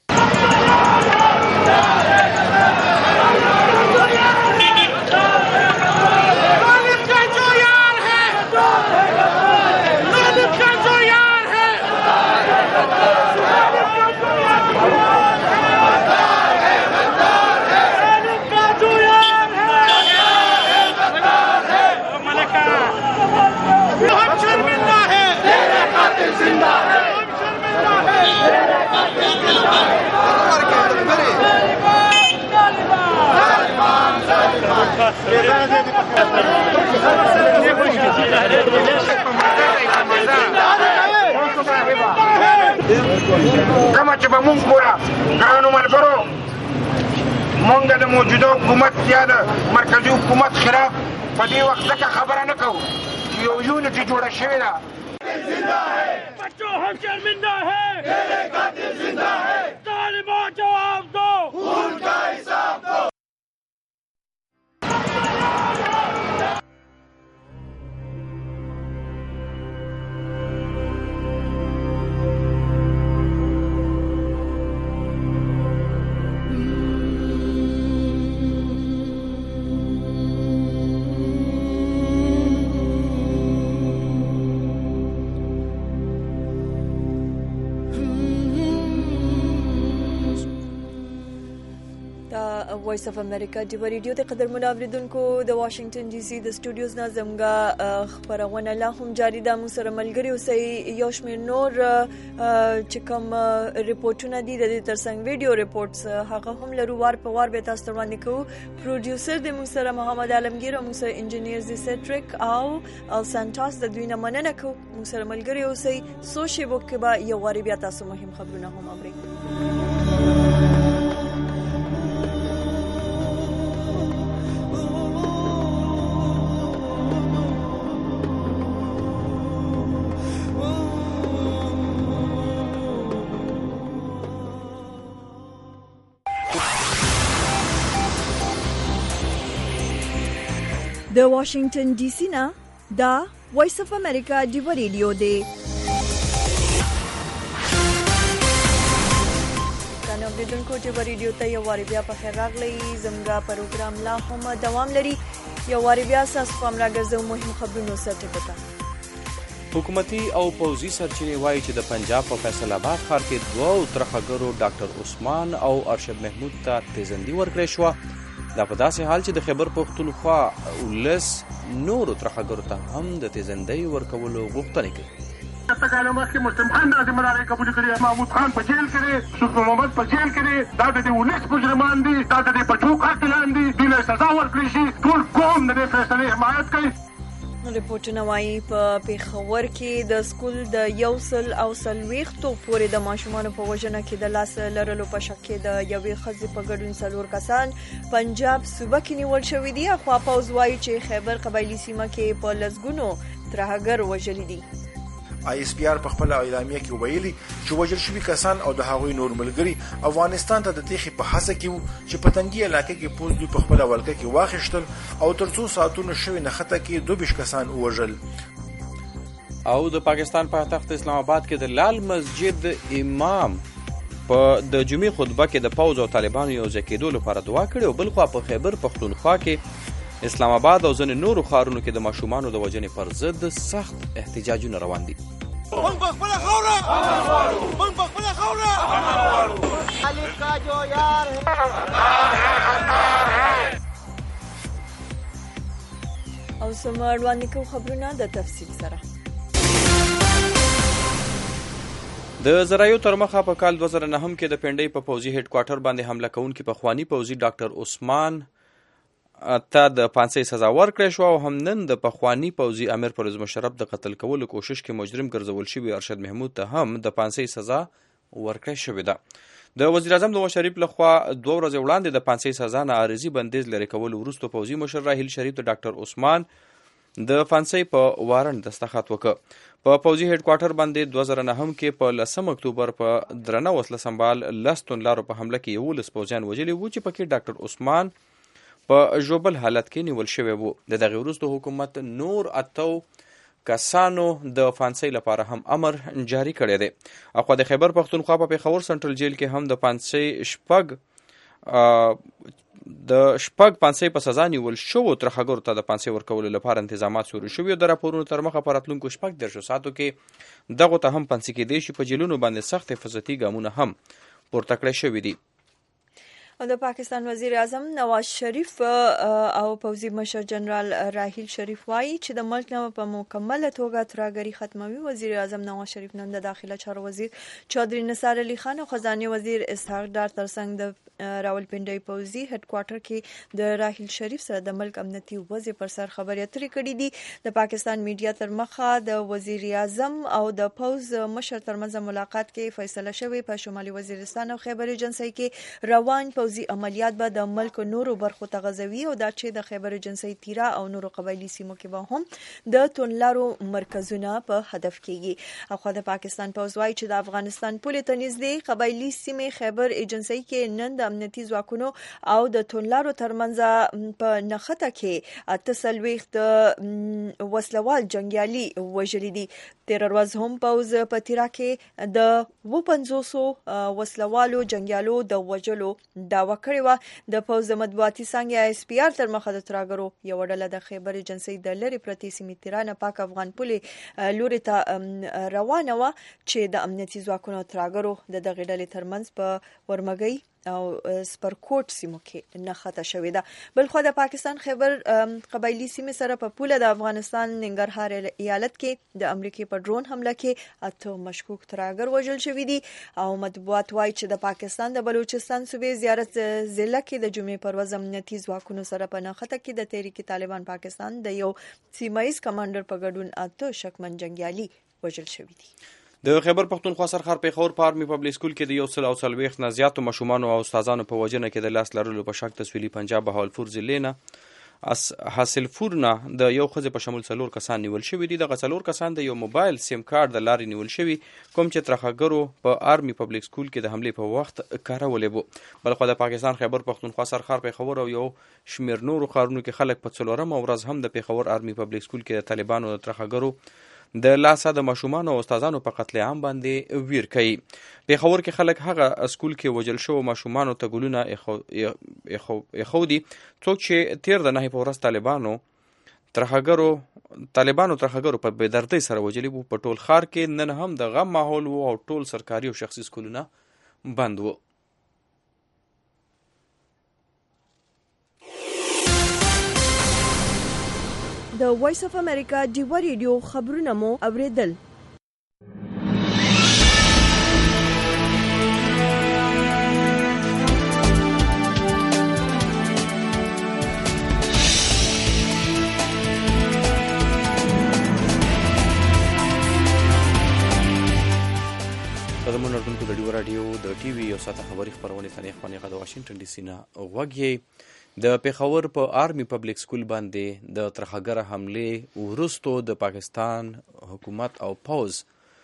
S18: کما چې به مونږ ګوره ګرانو ملګرو مونږ د موجوده حکومت یا د مرکزي حکومت خلاف په دې وخت ځکه خبره نه کوو چې یو یونټي جوړه شوې ده. بچو هم شرمنده ہے تیرے قاتل زندہ ہے طالبان جواب دو خون کا حساب دو.
S19: Mm-hmm.
S1: وایس اف امریکا دی ریډیو ته قدرمن اوریدونکو د واشنگټن ډي سي د سټوډیوز نه زموږه خبرونه لا هم جاری ده. موږ سره ملګري اوسئ. یو شمېر نور چې کوم ریپورټونه دي د دې ترڅنګ ویډیو ریپورټس هغه هم لرو، وار په وار به تاسو ته وړاندې کوو. پروډوسر د موږ سره محمد عالمگیر او موږ سره انجینیر زی سټریک او السانټاس د دوی نه مننه کوو. موږ سره ملګري اوسئ. سو شیبو کې به یو واری بیا تاسو مهم خبرونه هم اورئ. د واشنگټن ډي سي نه دا وایس اف امریکا دی ریډیو دی. کانو اوریدونکو دی ریډیو ته یو واری بیا په خیر راغلی. زموږ پروګرام لا هم دوام لري. یو واری بیا تاسو په امر راګرځو مهم خبرونو سره ټکو.
S2: حکومتي او پوځي سرچینې وایي چې د پنجاب په فیصل آباد ښار کې دوه ترهګرو ډاکټر عثمان او ارشد محمود ته تیزندي ورکړې شوه. دا په داسې حال چې د خیبر پښتونخوا ولس نورو ترهګرو ته هم د تیزندۍ ورکولو غوښتنې کوي.
S3: کاله مخکې مسلم خان دا ذمہداري قبول کړې، محمود خان په جیل کې دی، شیخ محمد په جیل کې دی. دا د ولس مجرمان دي، دا د پټو قاتلان دي. دوی له سزا ورکړي شي. ټول قوم د دې فیصلې حمایت کوي.
S1: ریپورټونه وایي په پیښور کې د سکول د یو سل او څلوېښتو پورې د ماشومانو په وژنه کې د لاس لرلو په شک کې د یوې ښځې په ګډون څلور کسان پنجاب صوبه کې نیول شوي دي. اخوا پوځ وایي چې خیبر قبایلي سیمه کې په لسګونو ترهګر وژلي دي.
S4: آی اس پی آر په خپل اعلامیه کې ویلي چې وژل شوي کسان او د هغوی نور ملګري افغانستان ته د تېښې په هڅه کې وو چې په تنګي علاقه کې پوځ دوی په خپله ولکه کې واخیستل او تر څو ساعتونو شوې نښته کې دوه ویشت کسان ووژل.
S2: او د پاکستان پایتخت اسلام آباد کې د لال مسجد امام په د جمعې خطبه کې د پوځ او طالبانو یو ځای کېدو لپاره دعا کړې او بل خوا په خیبر پښتونخوا کې اسلام آباد او ځینې نورو ښارونو کې د ماشومانو د وژنې پر ضد سخت احتجاجونه روان دي.
S5: موږ په خپله خاوره امن غواړو. موږ په خپله خاوره امن غواړو. علي کا جو یار
S1: او سمه وړاندې کوو خبرونه د تفصیل سره.
S2: د زرایو تر مخه په کال دوه زره نهم کې د پنډۍ په پوځي هډ کوارټر باندې حمله کوونکي پخواني پوځي ډاکټر عثمان ته د پانسۍ سزا ورکړې شوه او هم نن د پخواني پوځي امیر پرویز مشرف د قتل کولو کوشش کې مجرم ګرځول شوي ارشد محمود ته هم د پانسۍ سزا ورکړې شوې ده. د وزیر اعظم نواز شریف لخوا دوه ورځې وړاندې د پانسۍ سزا نه عارضي بندیز لرې کولو وروسته پوځي مشر راحیل شریف د ډاکټر عثمان د پانسۍ په وارنټ دستخط وکړ. په پوځي هډ کوارټر باندې دوه زره نهم کې په لسم اکتوبر په درنه وسله سنبال لس توندلارو په حمله کې یولس پوځیان وژلي وو چې پکې ډاکټر عثمان په ژوبل حالت کې نیول شوی وو. د دغې وروسته حکومت نور اتو کسانو د پانسۍ لپاره هم امر جاری کړی دی. اخوا د خیبر پښتونخوا په پیښور سنټرل جیل کې هم د پانسۍ شپږ د شپږ پانسۍ په سزا نیول شوو ترهګرو ته د پانسۍ ورکولو لپاره انتظامات شروع شوي. د راپورونو تر مخه په راتلونکو شپږ دېرشو ساعتو کې دغو ته هم پانسۍ کېدی شي. په جیلونو باندې سخت حفاظتي ګامونه هم پورته کړی شوي دي.
S1: او د پاکستان وزیر اعظم نواز شریف او پوځي مشر جنرال راحیل شریف وایي چې د ملک نه په مکمله توګه ترهګري ختموي. وزیر اعظم نواز شریف نن د داخله چارو وزیر چودھری نثار علي خان او خزانه وزیر اسحاق ډار ترڅنګ د راولپنډۍ پوځي هډ کوارټر کې د راحیل شریف سره د ملک امنیتي وضع پر سر خبرې اترې کړې دي. د پاکستان میډیا تر مخه د وزیر اعظم او د پوځ مشر ترمنځ ملاقات کې فیصله شوې په شمالي وزیرستان او خیبر ایجنسۍ کې روان پوځي عملیات به د ملک نورو برخو ته غځوي او دا چې د خیبر ایجنسۍ تیرا او نورو قبایلي سیمو کې به هم د تونلارو مرکزونه په هدف کېږي. اخوا د پاکستان پوځ وایي چې د افغانستان پولې ته نږدې قبایلي سیمې خیبر ایجنسۍ کې نن د امنیتي ځواکونو او د تونلارو ترمنځ په نښته کې اته څلوېښت وسلوال جنګیالي وژلي دي. تېره ورځ هم پوځ په تیرا کې د اوه پنځوسو وسلوالو جنګیالو د وژلو دعوه کړې وه. د پوځ د مطبوعاتي څانګې آی اس پی آر تر مخه د ترهګرو یوه ډله د خیبر ایجنسۍ د لرې پرتې سیمې تیرا نه پاک افغان پولې لوري ته روانه وه چې د امنیتي ځواکونو ترهګرو د دغې ډلې ترمنځ په ورمګۍ او سپرکوټ سیمو کې نښته شوې ده. بل خو د پاکستان خیبر قبایلی سیمې سره په پوله د افغانستان ننګرهار ایالت کې د امریکای په ډرون حمله کې اته مشکوک ترهګر وژل شوي دي او مطبوعات وایي چې د پاکستان د بلوچستان صوبې زیارت ضلع کې د جمعې پر ورځ امنیتي ځواکونو سره په نښته کې د تحریک طالبان پاکستان د یو سیمایي کمانډر په ګډون اته شکمن جنگیالي وژل شوي دي.
S2: د خیبر پښتونخوا سرخر پیښور په آرمي پبلک سکول کې د یو سل او څلوېښت نه زیاتو ماشومانو او استادانو په وژنه کې د لاس لرلو په شک د سویلي پنجاب بهاولپور ضلع نه حاصلپور نه د یو ښځې په شمول څلور کسان نیول شوي دي. دغه څلور کسان د یو موبایل سیم کارت د لارې نیول شوي کوم چې ترهګرو په آرمي پبلک سکول کې د حملې په وخت کارولی وو. بلخوا د پاکستان خیبر پښتونخوا سرخر پیښور او یو شمېر نورو ښارونو کې خلک په څلورمه ورځ هم د پیښور آرمي پبلک سکول کې د طالبانو د ترهګرو د لاسه د ماشومانو او استادانو په قتل عام باندې ویر کوي. پیښور کې خلک هغه سکول کې وژل شو ماشومانو ته ګلونه ایښودي څوک چې تیر د نهې په ورځ طالبانو ترهګرو طالبانو ترهګرو په بېدردۍ سره وژلي وو. په ټول ښار کې نن هم د غم ماحول وو او ټول سرکاري او شخصي سکولونه بند وو.
S1: د وایس اف امریکا ډیوا ریډیو خبرونه مو اوریدل.
S2: قدمونه اردوونکو د ډیوا راډیو د ټي وي یو ساعته خبري خپرونې ته نیخوانې غږ د واشنګټن ډي سي نه غوږ یې. د پیښور په آرمي پبلک سکول باندې د ترهګره حملې وروستو د پاکستان حکومت او پوز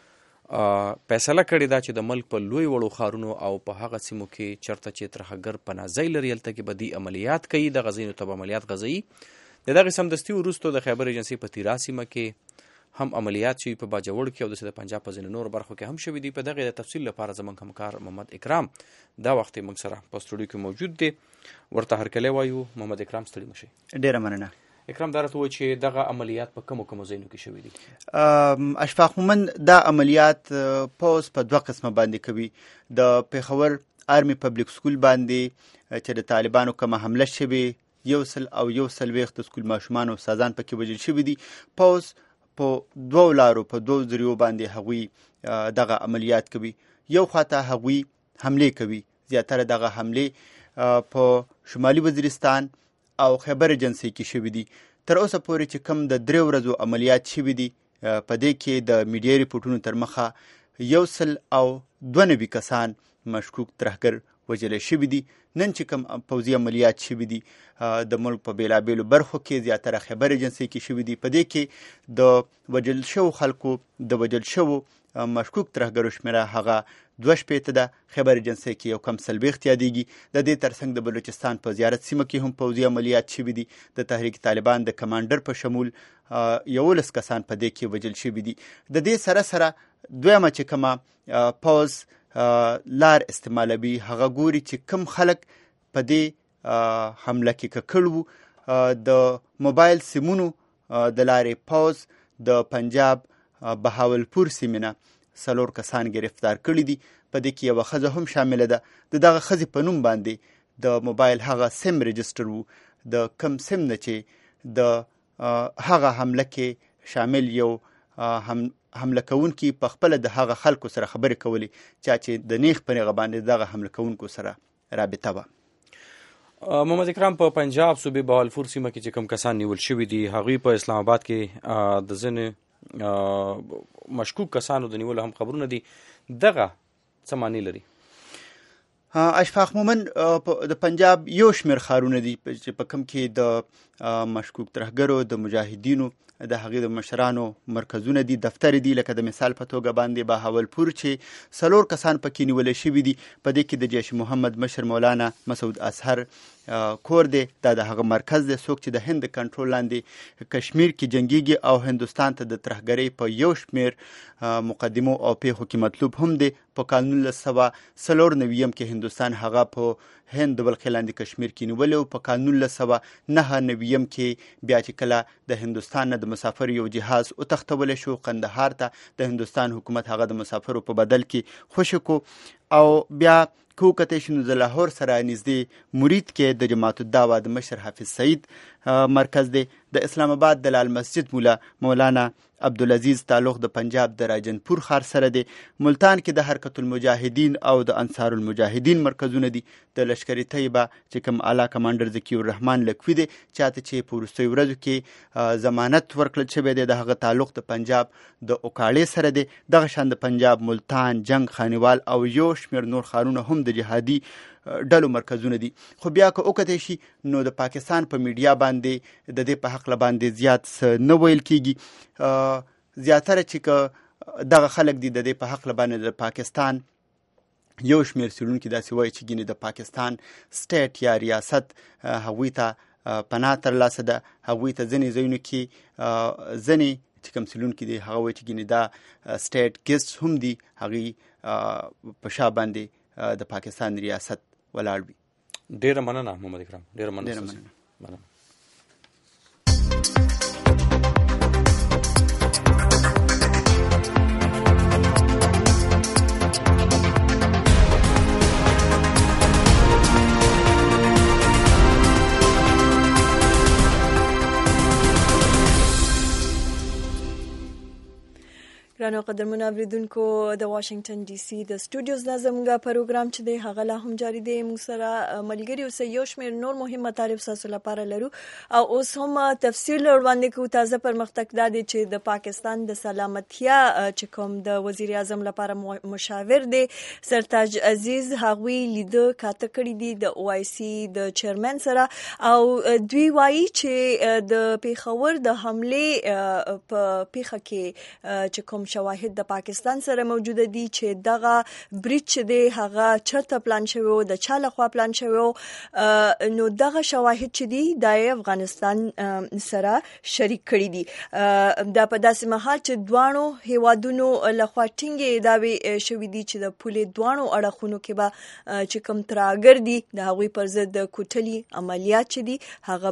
S2: فیصله کړې ده چې د ملک په لوی وړو ښارونو او په هغه سیمو کې چرته چې ترهګر پناه ځای لري هلته کې به دوی عملیات کوي. د غزینو ته به عملیات غځوي. د دغې سمدستي وروستو د خیبر ایجنسۍ په تیرا سیمه کې هم عملیات شوي په باجوړ کې او د پنجاب په ځینو نورو برخو کې هم شوي دي. په دغې د تفصیل لپاره زموږ همکار محمد اکرام دا وخت موږ سره په سټوډیو کې موجود دی. ورته هرکلی وایو. محمد اکرام ستړي مه شئ.
S19: ډېره مننه.
S2: اکرام دا راته ووایي چې دغه عملیات په کومو کومو ځایونو کې شوي دي؟
S19: اشفاق مومن دا عملیات پوز په دوه قسمه باندې کوي. د پیښور آرمي پبلک سکول باندې چې د طالبانو کومه حمله شوې یو سل او یو څلوېښت د سکول ماشومان او استادان پکې وژل شوي دي. پوز په دوو لارو په دوو ذریعو باندې هغوی دغه عملیات کوي. یو خواته هغوی حملې کوي. زیاتره دغه حملې په شمالي وزیرستان او خیبر ایجنسۍ کې شوي دي. تر اوسه پورې چې کوم د درې ورځو عملیات شوي دي په دې کې د میډیا ریپورټونو تر مخه یو سل او دوه نوي کسان مشکوک ترهګر وژلی شوي دي. نن چې کوم پوځي عملیات شوي دي د ملک په بېلابېلو برخو کې زیاتره خیبر ایجنسۍ کې شوي دي. په دې کې د وژل شوو خلکو د وژل شوو مشکوک ترهګرو شمېره هغه دوه شپېته ده. خیبر ایجنسۍ کې یو کم څلوېښت یادېږي. د دې ترڅنګ د بلوچستان په زیارت سیمه کې هم پوځي عملیات شوي دي. د تحریک طالبان د کمانډر په شمول یولس کسان په دې کې وژل شوي دي. د دې سره سره دویمه چې کومه پوز لار استعمالوي هغه ګوري چې کم خلک په دې حمله کې ککړ وو. د موبایل سیمونو د لارې پوز د پنجاب بهاولپور سیمې نه څلور کسان گرفتار کړي دي. په دې کې یوه ښځه هم شامله ده. د دغه ښځې په نوم باندې د موبایل هغه سیم رجسټر وو د کم سیم نه چې د هغه حمله کې شامل یو هم حمله کوونکي په خپله د هغه خلکو سره خبرې کولې چا چې د نیغ په نیغه باندې دغه حمله کوونکو سره رابطه وه.
S2: محمد اکرام په پنجاب صوبې بهاولپور سیمه کې چې کوم کسان نیول شوي دي هغوی په اسلام آباد کې د ځینې مشکوک کسانو د نیولو هم خبرونه دي. دغه څه معنی لري؟
S19: اشفاق مومن د پنجاب یو شمېر ښارونه دي چې په کوم کې د مشکوک ترهګرو د مجاهدینو د هغې د مشرانو مرکزونه دي، دفتر دي. لکه د مثال په توګه باندې بهاولپور چې څلور کسان پکې نیولی شوي دي. په دې کې د جیش محمد مشر مولانا مسعود اظهر کور دی. دا د هغه مرکز دی. څوک چې د هند د کنټرول لاندې کشمیر کې جنګیږي او هندوستان ته د ترهګرۍ په یو شمېر مقدمو او پیښو کې مطلوب هم دی. په کال نولس سوه څلور نویم کې هندوستان هغه په هند د بلخې لاندې کشمیر کې نیولی و. په کال نولس سوه نهه نویم کې بیا چې کله د هندوستان نه د مسافر یو جهاز وتښتولی شو قندهار ته، د هندوستان حکومت هغه د مسافرو په بدل کې خوشي کو او بیا که وکتای شي نو د لاهور سره نږدې مرید کې د جماعت الدعوه د مشر حافظ سعید مرکز دی. د اسلام آباد د لال مسجد مولا مولانا عبدالعزیز تعلق د پنجاب د راجنپور ښار سره دی. ملتان کې د حرکت المجاهدین او د انصار المجاهدین مرکزونه دي. د لشکري طیبه چې کوم اعلی کمانډر ذکی الرحمن لکوي دی چاته چې په وروستیو ورځو کې ضمانت ورکړل شوی دی د هغه تعلق د پنجاب د اوکاړې سره دی. دغه شان د پنجاب ملتان جنگ خانیوال او یو شمېر نور ښارونه هم د جهادي ډلو مرکزونه دي. خو بیا که وکتای شي نو د پاکستان په میډیا باندې د دې په حق باندې زیات نه ویل کیږي. زیاتره چې که دغه خلک دي د دې په حق باندې د پاکستان یو شمېر څېړونکي داسې وایي چې ګینې د پاکستان سټیټ یا ریاست هغوی ته پناه ترلاسه ده. هغوی ته ځینې ځایونو کې ځینې چې کوم څېړونکي دي هغه وایي چې ګینې دا سټیټ ګیسټ هم دي هغوی په شا باندې د پاکستان ریاست ولاړ وي.
S2: ډېره مننه محمد اکرم، ډېره مننه. مننه.
S1: ګرانو قدرمنو اوریدونکو د واشنگټن ډي سي د سټوډیوز نه زموږ پروګرام چې دی هغه لا هم جاری دی. موږ سره ملګري اوسئ، یو شمېر نور مهم مطالب ستاسو لپاره لرو او اوس هم تفصیل وړاندې کوو. تازه پرمختګ دا دی چې د پاکستان د سلامتیا چې کوم د وزیر اعظم لپاره مشاور دی سرتاج عزیز هغوی لیده کاته کړي دي د او آی سی د چیرمن سره او دوی وایي چې د پیښور د حملې په پیښه کې چې کوم شواهد د پاکستان سره موجوده دي چې دغه بریج چې دی هغه چرته پلان شوی و، د چا لخوا پلان شوی و، نو دغه شواهد چې دي د افغانستان سره شریک کړي دي. دا په داسې مهال چې دواړو هیوادونو لخوا ټینګې دعوې شوي دي چې د پولې دواړو اړخونو کې به چې کوم ترهګر دي د هغوی پر ضد د کوټلي عملیات چې دي هغه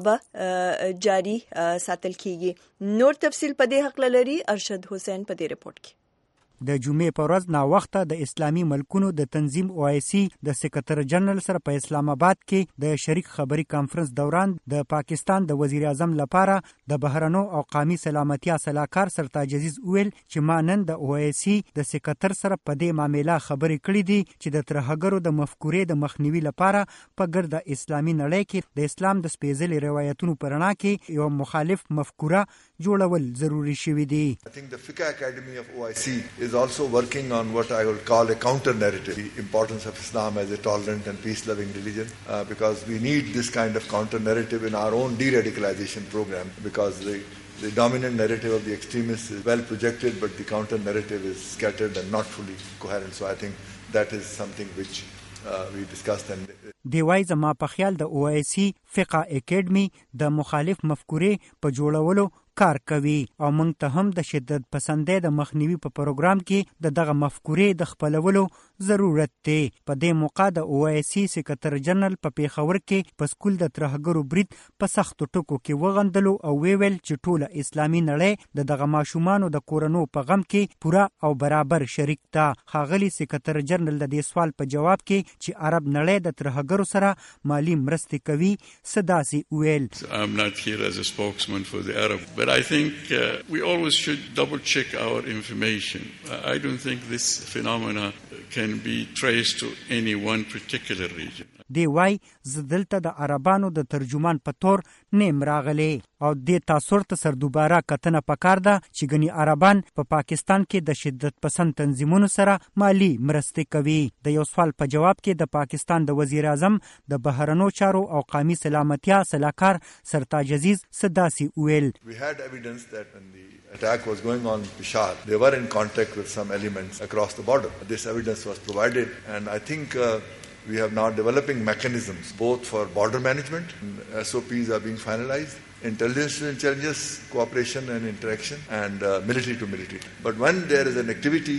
S1: به جاري ساتل کیږي. نور تفصیل په دې حق لري ارشد حسین په دې رپورټ کې.
S20: د جمعې په ورځ ناوخته د اسلامي ملکونو د تنظیم او آی سی د سکرټر جنرال سره په اسلام آباد کې د شریک خبري کانفرنس دوران د پاکستان د وزیر اعظم لپاره د بهرنو او قومي سلامتیا صلاحکار سرتاج عزیز ویل چې ما نن د او آی سی د سکرټر سره په دې معاملې خبرې کړې دي چې د ترهګرو د مفکورې د مخنیوي لپاره په ګرد اسلامي نړۍ کې د اسلام د سپېڅلي روایتونو په رڼا کې یو مخالف مفکوره جوړول ضروري شوی دی.
S21: I think the Fiqh Academy of O I C is also working on what I would call a counter narrative, the importance of Islam as a tolerant and peace-loving religion, uh, because we need this kind of counter narrative in our own de-radicalization program, because the the dominant narrative of the extremists is well projected, but the counter narrative is scattered and not fully coherent. So I think that is something which uh, we discussed. And
S20: دی وای زما په خیال د او آی سی فقه اکیډمي د مخالف مفکورې په جوړولو کار کوي او موږ ته هم د شدت پسندۍ د مخنیوي په پروګرام کې د دغه مفکورې د خپلولو ضرورت دی. په دې موقع د او آی سی سکرټر جنرال په پیښور کې په سکول د ترهګرو برید په سختو ټکو کې وغندلو او ویل چې ټوله اسلامي نړۍ د دغه ماشومانو د کورنو په غم کې پوره او برابر شریک ده. ښاغلي سکرټر جنرال د دې سوال په جواب کې چې عرب نړۍ د ترهګرو سره مالی مرستې کوي څه داسې ویل.
S22: I'm not here as a spokesman for the Arab, but I think uh, we always should double check our information. I don't think this phenomena can be traced to any one particular region.
S20: دی وای زه دلته د عربانو د ترجمان په تور نیم راغلی او دې تاثر ته سر دوباره کتنه پکار ده چې ګني عربان په پا پاکستان کې د شدت پسند تنظیمونو سره مالی مرستې کوي. د یو سوال په جواب کې د پاکستان د وزیر اعظم د بهرنو چارو او قومي سلامتیا صلاحکار سرتاج عزیز سداسي ویل.
S21: We had evidence that when the attack was going on in Peshawar, they were in contact with some elements across the border. This evidence was provided, and I think uh, we have now developing mechanisms both for border management. S O Ps are being finalized, intelligence to intelligence cooperation and interaction, and uh, military to military. But when there is an activity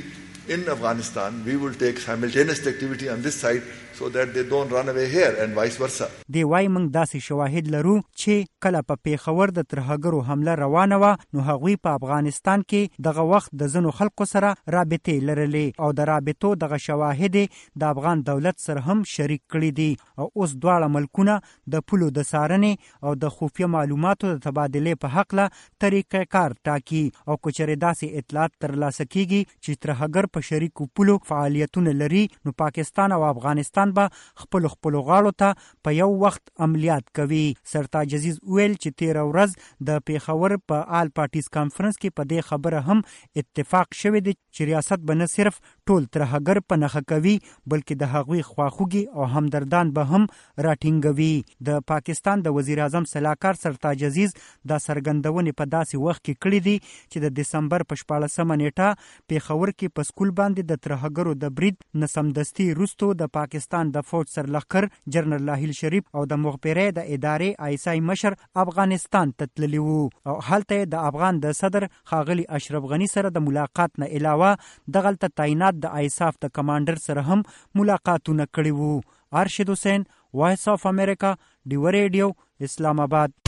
S21: in Afghanistan, we will take simultaneous activity on this side so that they don't run away here and vice versa.
S20: دی وای موږ داسې شواهد لرو چې کله په پیښور د ترهګرو حمله روانه وه نو هغوی په افغانستان کې دغه وخت د ځینو خلکو سره رابطې لرلې او د رابطو دغه شواهد د افغان دولت سره هم شریک کړي دي او اوس دواړه ملکونه د پولو د څارنې او د خفیه معلوماتو د تبادلې په هکله طریقه کار ټاکي او که چېرې داسې اطلاعات ترلاسه کیږي چې ترهګر په شریکو پولو فعالیتونه لري نو پاکستان او افغانستان به خپل خپل غاړو ته په یو وخت عملیات کوي. سرتاج عزیز ویل چې تیر ورځ د پیښور په آل پارټیز کانفرنس کې په دې خبره هم اتفاق شوی دی چې ریاست به نه صرف ټول ترهګر په نښه کوي بلکې د هغوی خواخوږي او همدردان به هم راټینګوي. د پاکستان د وزیر اعظم سلاکار سرتاج عزیز دا څرګندونې په داسې وخت کې کړي دي چې د دسمبر په شپاړسمه نیټه پیښور کې په سکول باندې د ترهګرو د برید نه سمدستي وروستو د پاکستان د فوج سرلښکر جنرال لاهیل شریف او د مخبرۍ د ادارې آی اس آی مشر افغانستان ته تللي وو او هلته د افغان د صدر ښاغلي اشرف غني سره د ملاقات نه علاوه دغلته تعینات د آیساف د کمانډر سره هم ملاقاتونه کړي وو. ارشد حسین، وایس آف امریکا، ډیو ریډیو، اسلام آباد.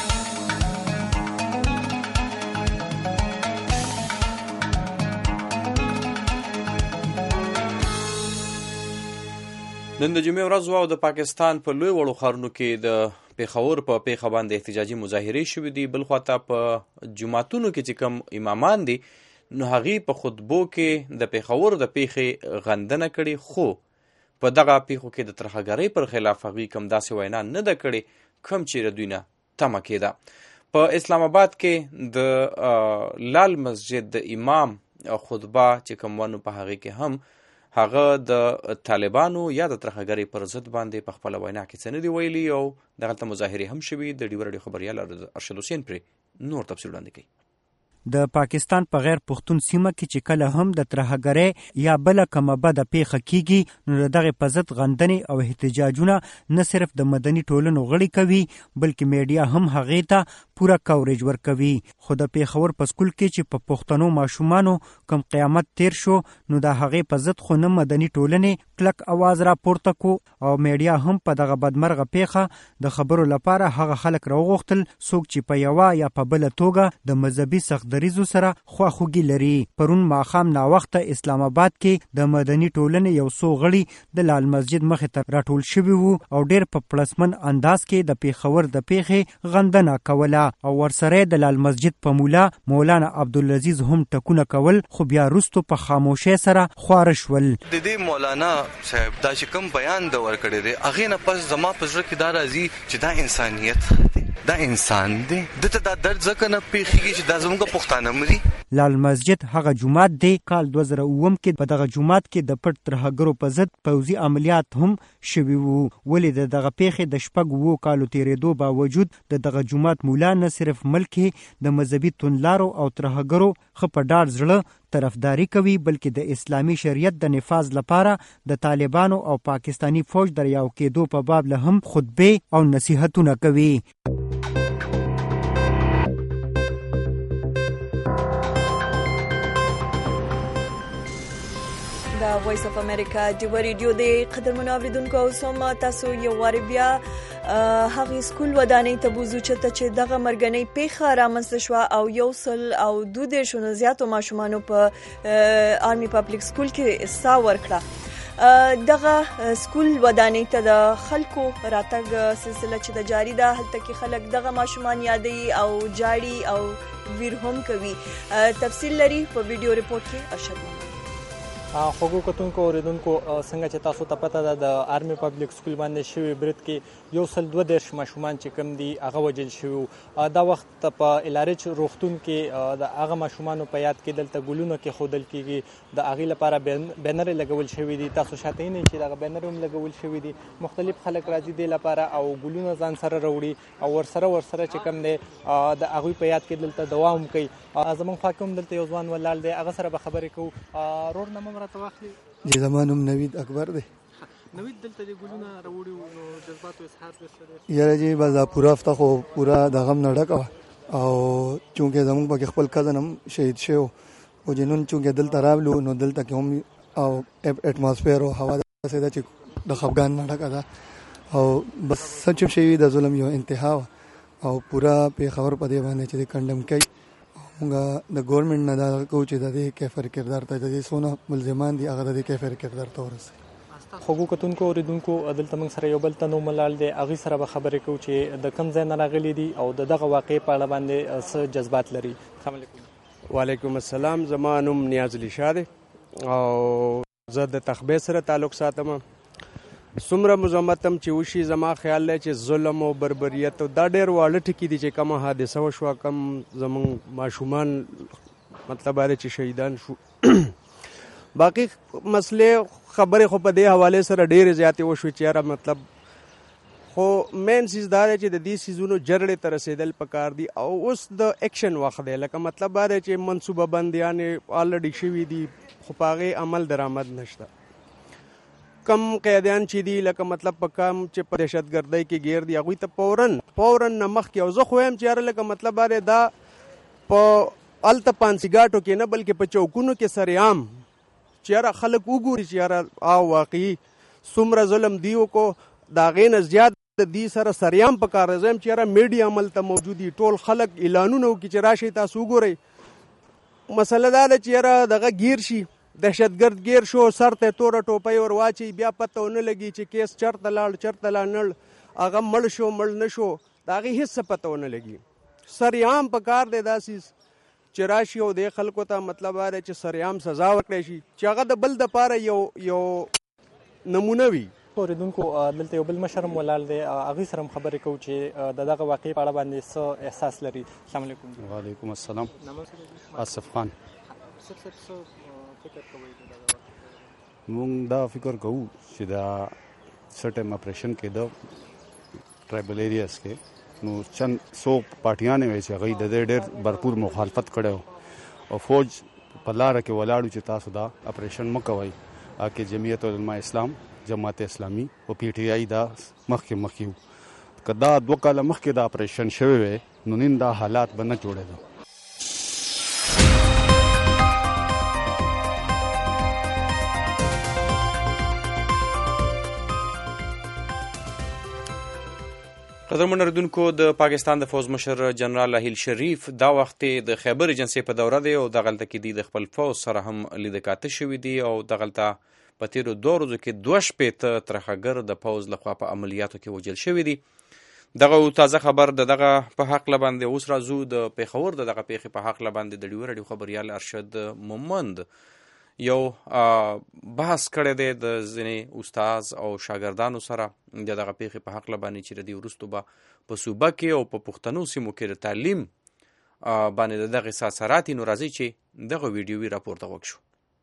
S2: نن د جمعې ورځ وه او د پاکستان په لوی وړو ښارونو کې د پیښور په پیښه باندې احتجاجي مظاهرې شوې دي. بل خواته په جوماتونو کې چې کوم امامان دي نو هغې په خطبو کې د پیښور د پیښې غندنه کړې خو په دغه پیښو کې د ترهګرۍ پر خلاف هغوی کوم داسې وینا نه ده کړې کوم چیرې دوی نه تمه کېده. په اسلام آباد کې د لال مسجد د امام خطبه چې کوم ونه په هغې کې هم هغه د طالبانو یا د ترهګرۍ پر ضد باندې په خپله وینا کې څه نه دي ویلي او دغلته مظاهرې هم شوي. د ډیو راډیو خبریال ارشد حسین پرې نور تفصیل وړاندې کوي.
S20: د پاکستان په غیر پښتون سیمه کې چې کله هم د ترهګرۍ یا بله کومه بده پیښه کیږي نو د دغې په ضد غندنې او احتجاجونه نه صرف د مدني ټولنو غړي کوي بلکې میډیا هم هغې ته پوره کوریج ورکوي. خو د پیښور په سکول کې چې په پښتنو ماشومانو کوم قیامت تیر شو نو د هغې په ضد خو نه مدني ټولنې کلک اواز راپورته کو او میډیا هم په دغه بدمرغه پیښه د خبرو لپاره هغه خلک راوغوښتل څوک چې په یوه یا په بله توګه د مذهبي سختدریځو سره خواخوږي لري. پرون ماښام ناوخته اسلام آباد کې د مدني ټولنې یو څو غړي د لال مسجد مخې ته راټول شوي وو او ډېر په پړسمن انداز کې د پیښور د پیښې غندنه کوله او ورسره د لال مسجد په مولا مولانا عبدالعزیز هم ټکونه کول خو بیا وروستو په خاموشۍ سره خواره شول.
S7: د دې مولانا صاحب دا چې کوم بیان د ورکړی دی هغې نه پس زما په زړه کې دا راځي چې دا انسانیت دی، دا انسان دی، دته دا درد ځکه نه پیښیږي چې دا زموږ پښتانه مري.
S20: لال مسجد هغه جومات دی کال دوه زره اووم کې په دغه جومات کې د پټ ترهګرو په ضد پوځي عملیات هم شوي وو. ولې د دغه پیښې د شپږ اوو کالو تېرېدو باوجود د دغه جومات مولا نه صرف ملک د مذهبي توندلارو او ترهګرو ښه په ډاډ زړه طرفداري کوي بلکې د اسلامي شریعت د نفاذ لپاره د طالبانو او پاکستانی فوج در یو کېدو په باب له هم خطبې او نصیحتونه کوي.
S1: دا وایس اف امریکا ډیو ریډیو دی. قدرمنو اوریدونکو اوس هم تاسو یو وارې بیا هغې سکول ودانۍ ته بوځو چېرته چې دغه مرګنۍ پیښه رامنځته شوه او یو سل او دوه دېرشو نه زیاتو ماشومانو په آرمي پبلیک سکول کې ساه ورکړه. دغه سکول ودانۍ ته د خلکو راتګ سلسله چې د جاری ده هلته کې خلک دغه ماشومان یادوي او جاړي او ویر هم کوي. تفصیل لري په ویډیو ریپورټ کې ارشد محمد.
S12: خوږو کتونکو اوریدونکو څنګه چې تاسو ته پته ده د آرمي پبلیک سکول باندې شوي برید کې یو سل دوه دېرش ماشومان چې کوم دي هغه وژل شوي. دا وخت په الارچ روغتون کې د هغه ماشومانو په یاد کې دلته ګلونه کېښودل کېږي، د هغې لپاره بینرې لګول شوي دي. تاسو شاته یې چې دغه بینرې هم لګول شوي دي. مختلف خلک راځي دې لپاره او ګلونه ځان سره راوړي او ورسره ورسره چې کوم دی د هغوی په یاد کې دلته دوا هم کوي. زموږ خوا کې هم دلته یو ځوان ولاړ دی، هغه سره به خبرې کوو. رور نمه راته واخلي.
S9: جی زما نوم نوید اکبر دی.
S12: نوید دلته د ګلونه راوړي نو جذباتو اظهار وکړي.
S9: یاره جی بس دا پوره هفته خو پوره د غم نه ډکه وه او چونکې زموږ پکې خپل کزن هم شهید شوی او جنون چې دلته راغلو نو دلته کې هم او اټماسفیر او هوا داسې ده چې د خفګان نه ډکه ده او بس سچ شي د ظلم یو انتها او پورا پیښور په دی باندې چې کندم کوي موږ د ګورنمنت نه دا کوو چې د دې کیفر کردار ته د دې سونه ملزمان دي هغه د کیفر کردار ته ورسي.
S12: خوګو کتونکو اوریدونکو دلته موږ سره یو بل تنو ملال دی هغه سره به خبرې کوو چې د کم ځای نه راغلي دي او دغه واقع په اړه باندې څه جذبات لري. السلام علیکم.
S8: وعلیکم السلام. زما نوم نیاز علي شاه دی او زه د تخبې سره تعلق ساتم. څومره مزاحمت هم چې وشي زما خیال دی چې ظلم او بربریت دا ډېر واړه ټکي دي چې کومه حادثه وشوه کم زموږ ماشومان مطلب دا چې شهیدان شو باقي مسلې خبرې خو په دې حواله سره ډېرې زیاتې وشوې چې یاره مطلب خو مین چیز دا دی چې د دې سیزونو جرړې ته رسېدل پکار دي او اوس د ایکشن وخت دی. لکه مطلب دا دی چې منصوبه بندیانې الریډي شوي دي خو په هغې عمل درآمد نشته. کم قیدیان چې دي لکه مطلب په کم چې په دهشتګردۍ کې ګیر دي هغوی ته فورن فورن نه مخکې او زه خو یم چې یاره لکه مطلب دا دی دا په هلته پانسیګاټو کې نه بلکې په چوکونو کې سرعام چې یاره خلک وګوري چې یاره او واقعي څومره ظلم دی وکړو د هغې نه زیات د دې سره سریام په کار زه یم چې یاره میډیا هملته موجود دي ټول خلک اعلانونه وکړي چې راشئ تاسو وګورئ. مسله دا ده چې یاره دغه ګیر شي دهشتګرد ګیر شو سر ته توره ټوپۍ ور واچوي بیا پته ونه لګي چې کیس چرته لاړ چرته لاړ نړ هغه مړ شو مړ نه شو د هغې هېڅ څه پته ونه لګي. سریام په کار دی داسې چې راشي او د خلکو ته مطلب دا دی چې سریام سزا ورکړی شي چې هغه د بل دپاره یو یو نمونه وي.
S12: اوریدونکو دلته یو بل مشر هم ولاړ دی هغوی سره هم خبرې کوو چې د دغه واقعې په اړه باندې څه احساس لري. السلام علیکم.
S10: وعلیکم السلام. آصف خان. مونږ دا فکر کوو چې دا څه ټایم اپریشن کېده ټرایبل ایریاز کې نو چند څو پارټیانې وې چې هغوی د دې ډېر بھرپور مخالفت کړی او فوج په لاره کې ولاړو چې تاسو دا اپریشن مه کوئ. هغې جمعیت علما اسلام جماعت اسلامي او پی ټی آی دا مخکې مخکې وو. که دا دوه کاله مخکې دا اپریشن شوی وی نو نن دا حالات به نه جوړېده.
S2: قدرمن اردوونکو د پاکستان د فوز مشر جنرال اهیل شریف دا وخت د خیبر ایجنسی په دوره دی او دغلته کې دی د خپل فوز سره هم لیدکاته شوي دي او دغلته په تیرو دوه ورځو کې دوه شپېته ترهګر د فوز لخوا په عملیاتو کې وژل شوي دي. دغه تازه خبر د دغه په حقله باندې اوس راځو د پیښور د دغه پیښې په حقله باندې د ډیو راډیو خبریال ارشد مومند یو بحث کړی دی د ځینې استاز او شاګردانو سره د دغه پیښې په حقله باندې چې د دې وروستو به په صوبه کې او په پښتنو سیمو کې د تعلیم باندې د دغه احساسات نو راځي چې دغه ویډیوي راپور ته وکړو.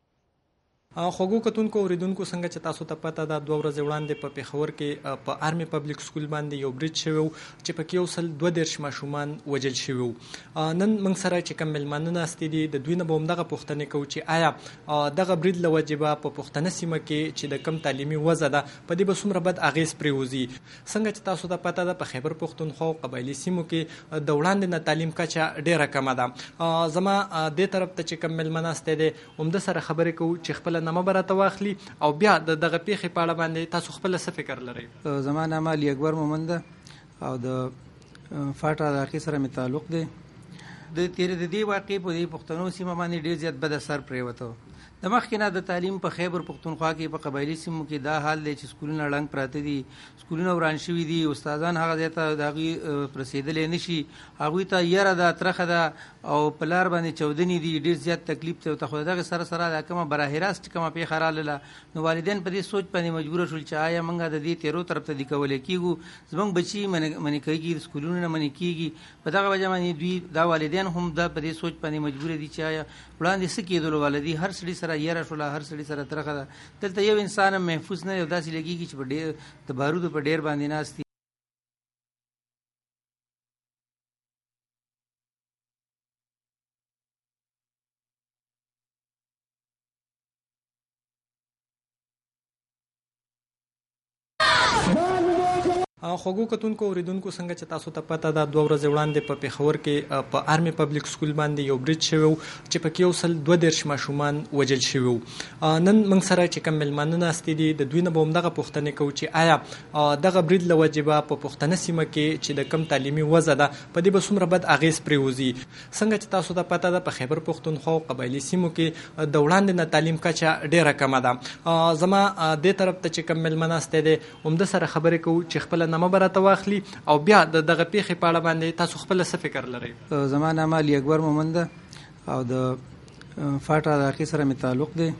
S12: خوګو کتونکو اوریدونکو څنګه چې تاسو ته پته ده دوه ورځې وړاندې په پیښور کې په آرمي پبلک سکول باندې یو برید شوی و چې پکې یو سل دوه دېرش ماشومان وژل شوي وو. نن موږ سره چې کوم میلمانه ناستې دي د دوی نه به همدغه پوښتنې کوو چې آیا دغه برید له وجې به په پښتنه سیمه کې چې د کم تعلیمي وضع ده په دې به څومره بد اغېز پرېوځي. څنګه چې تاسو ته پته ده په خیبر پښتونخوا او قبایلي سیمو کې د وړاندې نه تعلیم کچه ډېره کمه ده. زما دې طرف ته چې کوم میلمه ناستې دی همده سره خبرې کوو چې خپله نامه به راته واخلي او بیا د دغه پیښې په اړه باندې تاسو خپله څه فکر لرئ؟
S23: زما نامه علي اکبر مومند ده او د فاټا علاقې سره مې تعلق دی. د تېرې د دې واقعې په دې پښتنو سیمه باندې ډېر زیات بد اثر پرېوته. د مخکې نه د تعلیم په خیبر پښتونخوا کې په قبایلي سیمو کې دا حال دی چې سکولونه ړنګ پراته دي، سکولونه وران شوي دي، استادان هغه ځای ته د هغوی رسېدلی نه شي، هغوی ته یره ده ترخه ده او په لار باندې چاودنې دي، ډېر زیات تکلیف دی ورته. خو د دغې سره سره دا کومه براه راست چې کومه پیښه راغله نو والدین په دې سوچ باندې مجبوره شول چې آیا موږ د دې تیرو طرف ته دي کولی کېږو، زموږ بچي منې کېږي، سکولونه نه منې کېږي. په دغه وجه باندې دوی دا والدین هم دا په دې سوچ باندې مجبوره دي چې آیا وړاندې څه کېدلو والا دي. هر سړي سره یره شوله، هر سړي سره ترخه ده. دلته یو انسان هم محفوظ نه دی او داسې لګېږي چې په ډېر د بارودو په ډېر باندې ناست دي.
S12: خوږو کتونکو اوریدونکو څنګه چې تاسو ته پته ده دوه ورځې وړاندې په پېښور کې په آرمي پبلک سکول باندې یو برید شوی چې پکې یو سل دوه دېرش ماشومان وژل شوي وو. نن موږ سره چې کوم میلمانه ناستې دي د دوی نه به همدغه پوښتنې کوو چې آیا دغه برید له وجې به په پښتنه سیمه کې چې د کم تعلیمي وضع ده په دې به څومره بد اغېز پرېوځي. څنګه چې تاسو ته پته ده په خیبر پښتونخوا او قبایلي سیمو کې د وړاندې نه تعلیم کچه ډېره کمه ده. زما دې طرف ته چې کوم میلمه ناستی دی همده سره خبرې کوو چې خپله نامه به راته واخلي او بیا د دغه پیښې په اړه باندې تاسو خپله څه فکر لرئ؟
S23: زما نامه علي اکبر مومن ده او د فاټا علاقې سره مې تعلق دی.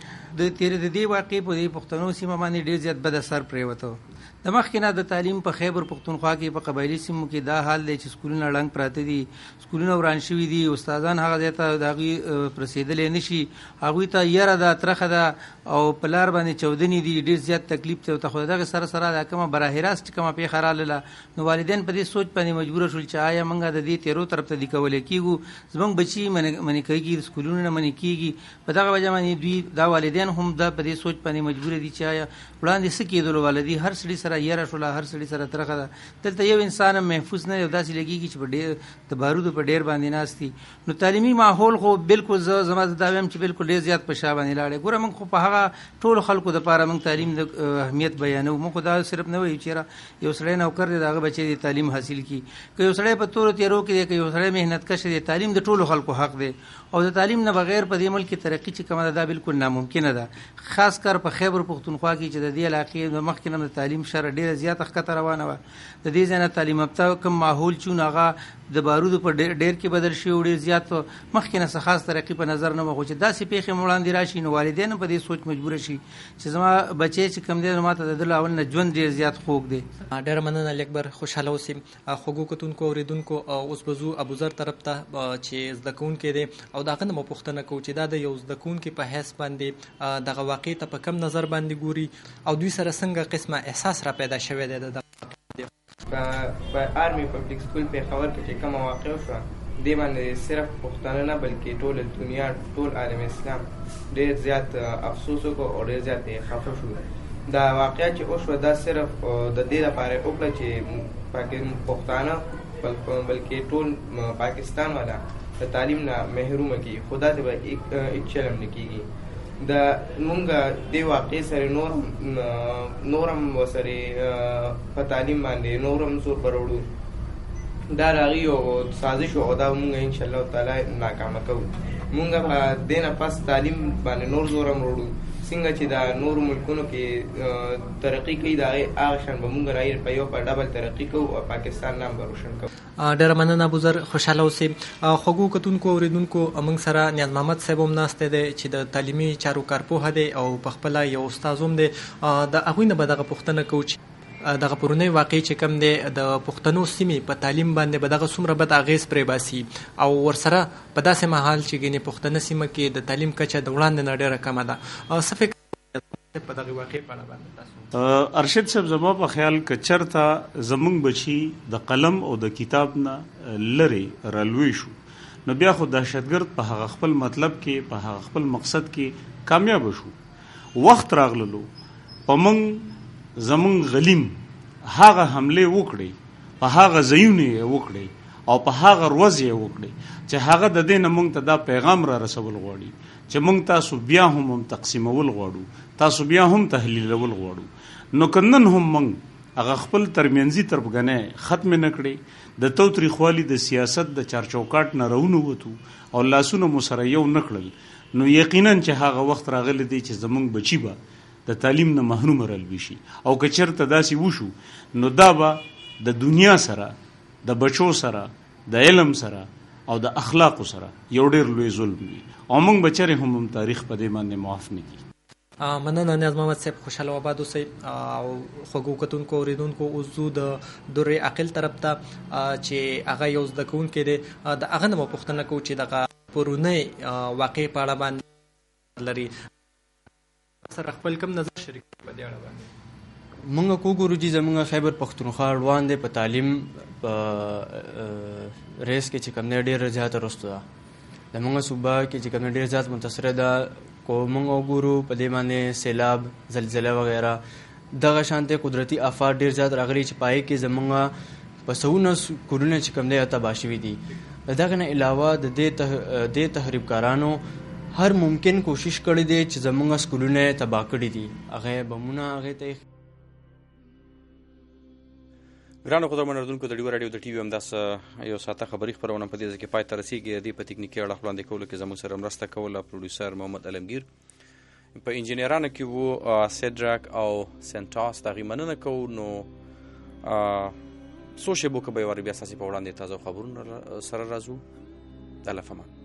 S23: د تېرې د دې واقعې په دې پښتنو سیمه باندې ډېر زیات بد اثر پرېوته. د مخکې نه د تعلیم په خیبر پښتونخوا کې په قبایلي سیمو کې دا حال دی چې سکولونه ړنګ پراته دي، سکولونه وران شوي دي، استادان هغه ځای ته د هغوی رسېدلی نه شي، هغوی ته یره ده، ترخه ده او په لار باندې چاودنې دي، ډېر زیات تکلیف دی ورته. خو د دغې سره سره دا کومه براه راست چې کومه پیښه راغله نو والدین په دې سوچ باندې مجبوره شول چې آیا موږ د دې تیرو طرف ته دي کولی کېږو، زموږ بچي منې کېږي، سکولونه نه منې کېږي. په دغه وجه باندې دوی دا والدین هم دا په دې سوچ باندې مجبوره دي چې آیا وړاندې څه کېدلو والدي هر سړي سره یره شوله، هر سړي سره ترخه ده. دلته یو انسان هم محفوظ نه دی، داسې لګېږي چې په ډېر د بارودو په ډېر باندې ناست دي. نو تعلیمي ماحول خو بالکل زه زما دا وایم چې بالکل ډېر زیات په شا باندې لاړی. ګوره موږ خو په هغه ټولو خلکو دپاره موږ تعلیم د اهمیت بیانوو. موږ خو دا صرف نه وایو چې یو سړی نوکر دی د هغه بچی دی تعلیم حاصل کړي، که یو سړی په تورو تیرو کې دی، که یو سړی محنت کش دی، تعلیم د ټولو خلکو حق دی او د تعلیم نه بغیر په دې ملک کې ترقي چې کومه ده دا بالکل ناممکنه ده. خاص کر په خیبر پښتونخوا کې چې د دې علاقې د مخکې نه د تعلیم شره ډېره زیاته ښکته روانه وه. د دې ځای نه تعلیم یافته کوم ماحول چې هغه د بارودو په ډېر کې بدل شوي و، ډېر زیات مخکې نه څه خاص ترقي په نظر نه وه. خو چې داسې پیښې مو وړاندې راشي نو والدین په دې سوچ مجبوره شي چې زما بچی چې کوم دی نو ما ته د ده له اول نه ژوند ډېر زیات خوږ دی.
S12: ډېره مننه علي اکبر، خوشحاله اوسئ. خوږو کتونکو اورېدونکو اوس به ځو ابوذر طرف ته چې زده کوونکی دی او د هغه نه مو پوښتنه کوو چې دا د یو زده کوونکي په حیث باندې دغه واقعې ته په کم نظر باندې ګوري او دوی سره څنګه قسمه احساس را پیدا شوی دی. د
S11: په آرمي پبلک سکول پېښور کې چې کومه واقع وشوه دې باندې صرف پښتانه نه بلکې ټول دنیا ټول عالم اسلام ډېر زیات افسوس وکړو او ډېر زیات خفه شو. دا واقعه چې وشوه دا صرف د دې لپاره وکړه چې پښتانه بلکې ټول پاکستان والا د تعلیم نه محرومه کړي. خو دا ته به هېڅ چل هم نه کېږي. د مونږ دې واقعې سره نور نور هم ورسره په تعلیم باندې نور هم زور پر وړو. دا د هغې یو سازش و او دا مونږ انشاءالله تعالی ناکامه کوو. مونږ په دې نه پس تعلیم باندې نور زور هم وړو. څنګه چې د نورو ملکونو کې ترقي کوي د هغې هغه شان به مونږ رایې په یو په ډبل ترقي کوو او پاکستان نام به روشن کوو.
S12: ډېره مننه ابوذر، خوشحاله اوسئ. خوږو کتونکو اوریدونکو موږ سره نیاز محمد صاحب هم ناستی دی چې د تعلیمي چارو کارپوهه دی او پخپله یو استاد هم دی. د هغوی نه به دغه پوښتنه کوو چې دغه پرونی واقعي چې کوم دی د پښتنو سیمې په تعلیم باندې به دغه څومره بد اغېز پرې باسي او ورسره په داسې مهال چې ګینې پښتنه سیمه کې د تعلیم کچه د وړاندې نه ډېره کمه ده. څه فکر په دغه واقعې په اړه باندې تاسو؟
S13: ارشد صاحب زما په خیال که چېرته زموږ بچي د قلم او د کتاب نه لرې رالوی شو نو بیا خو دهشتګرد په هغه خپل مطلب کې په هغه خپل مقصد کې کامیاب شو. وخت راغللو په موږ زموږ غلیم هغه حملې وکړي، په هغه ځایونه یې وکړي او په هغه ورځ یې وکړي چې هغه د دې نه موږ ته دا پیغام را رسول غواړي چې موږ تاسو بیا هم هم تقسیمول غواړو، تاسو بیا هم تحلیلول غواړو. نو که نن هم موږ هغه خپل ترمنځي تربګنۍ ختم نه کړې، د تاوتریخوالي د سیاست د چارچوکاټ نه راونوتو او لاسونه مو سره یو نه کړل نو یقینا چې هغه وخت راغلی دی چې زموږ بچي به د تعلیم نه محروم رالوي شي. او که چېرته داسې وشو نو دا به د دنیا سره د بچو سره د علم سره او د اخلاقو سره یو ډېر لوی ظلم وي او موږ به چېرې هم تاریخ په دې باندې معاف نه کړي.
S12: مننه نیاز محمد صاحب، خوشحاله آباد اوسئ. او خوږو کتونکو اوریدونکو اوس ځو د درې عقل طرف ته چې هغه یو زده کوونکی دی. د هغه نه به پوښتنه کوو چې دغه پرونی واقعې په اړه باندې لري سره خپل کوم نظر شریک په دې اړه باندې.
S14: مونږ کو ګورو چې زمونږ خیبر پښتونخوا روان دی په تعلیم په ریس کې چې کوم نه ډېر زیات وروسته ده. زمونږ صوبه کې چې کوم ډېر زیات منتصره ده کو مونږ وګورو په دې باندې سیلاب زلزله وغیرہ دغه شانته قدرتي آفات ډیر زیات راغلي چې پای کې زمونږ په سونه کورونه چې کم دی تباه شوي دي. دغه نه علاوه د دې تخریبکارانو هر ممکن کوشش کړی دی چې زمونږ سکولونه تباه کړي دي. هغه بمونه هغه ته
S2: ګرانو قدرمن اردوونکو د ډیو راډیو د ټي وي همداسې یو ساعته خبري خپرونه په دې ځای کې پای ته رسېږي. دې په تکنیکي اړخ وړاندې کولو کې زموږ سره مرسته کوله پروډیوسر محمد علمگیر، په انجینرانو کې وو سیډراک او سنټاس. د هغې مننه کوو. نو څو شیبو که به یې بیا ستاسې په وړاندې تازه خبرونه سره راځو. د الله فمان.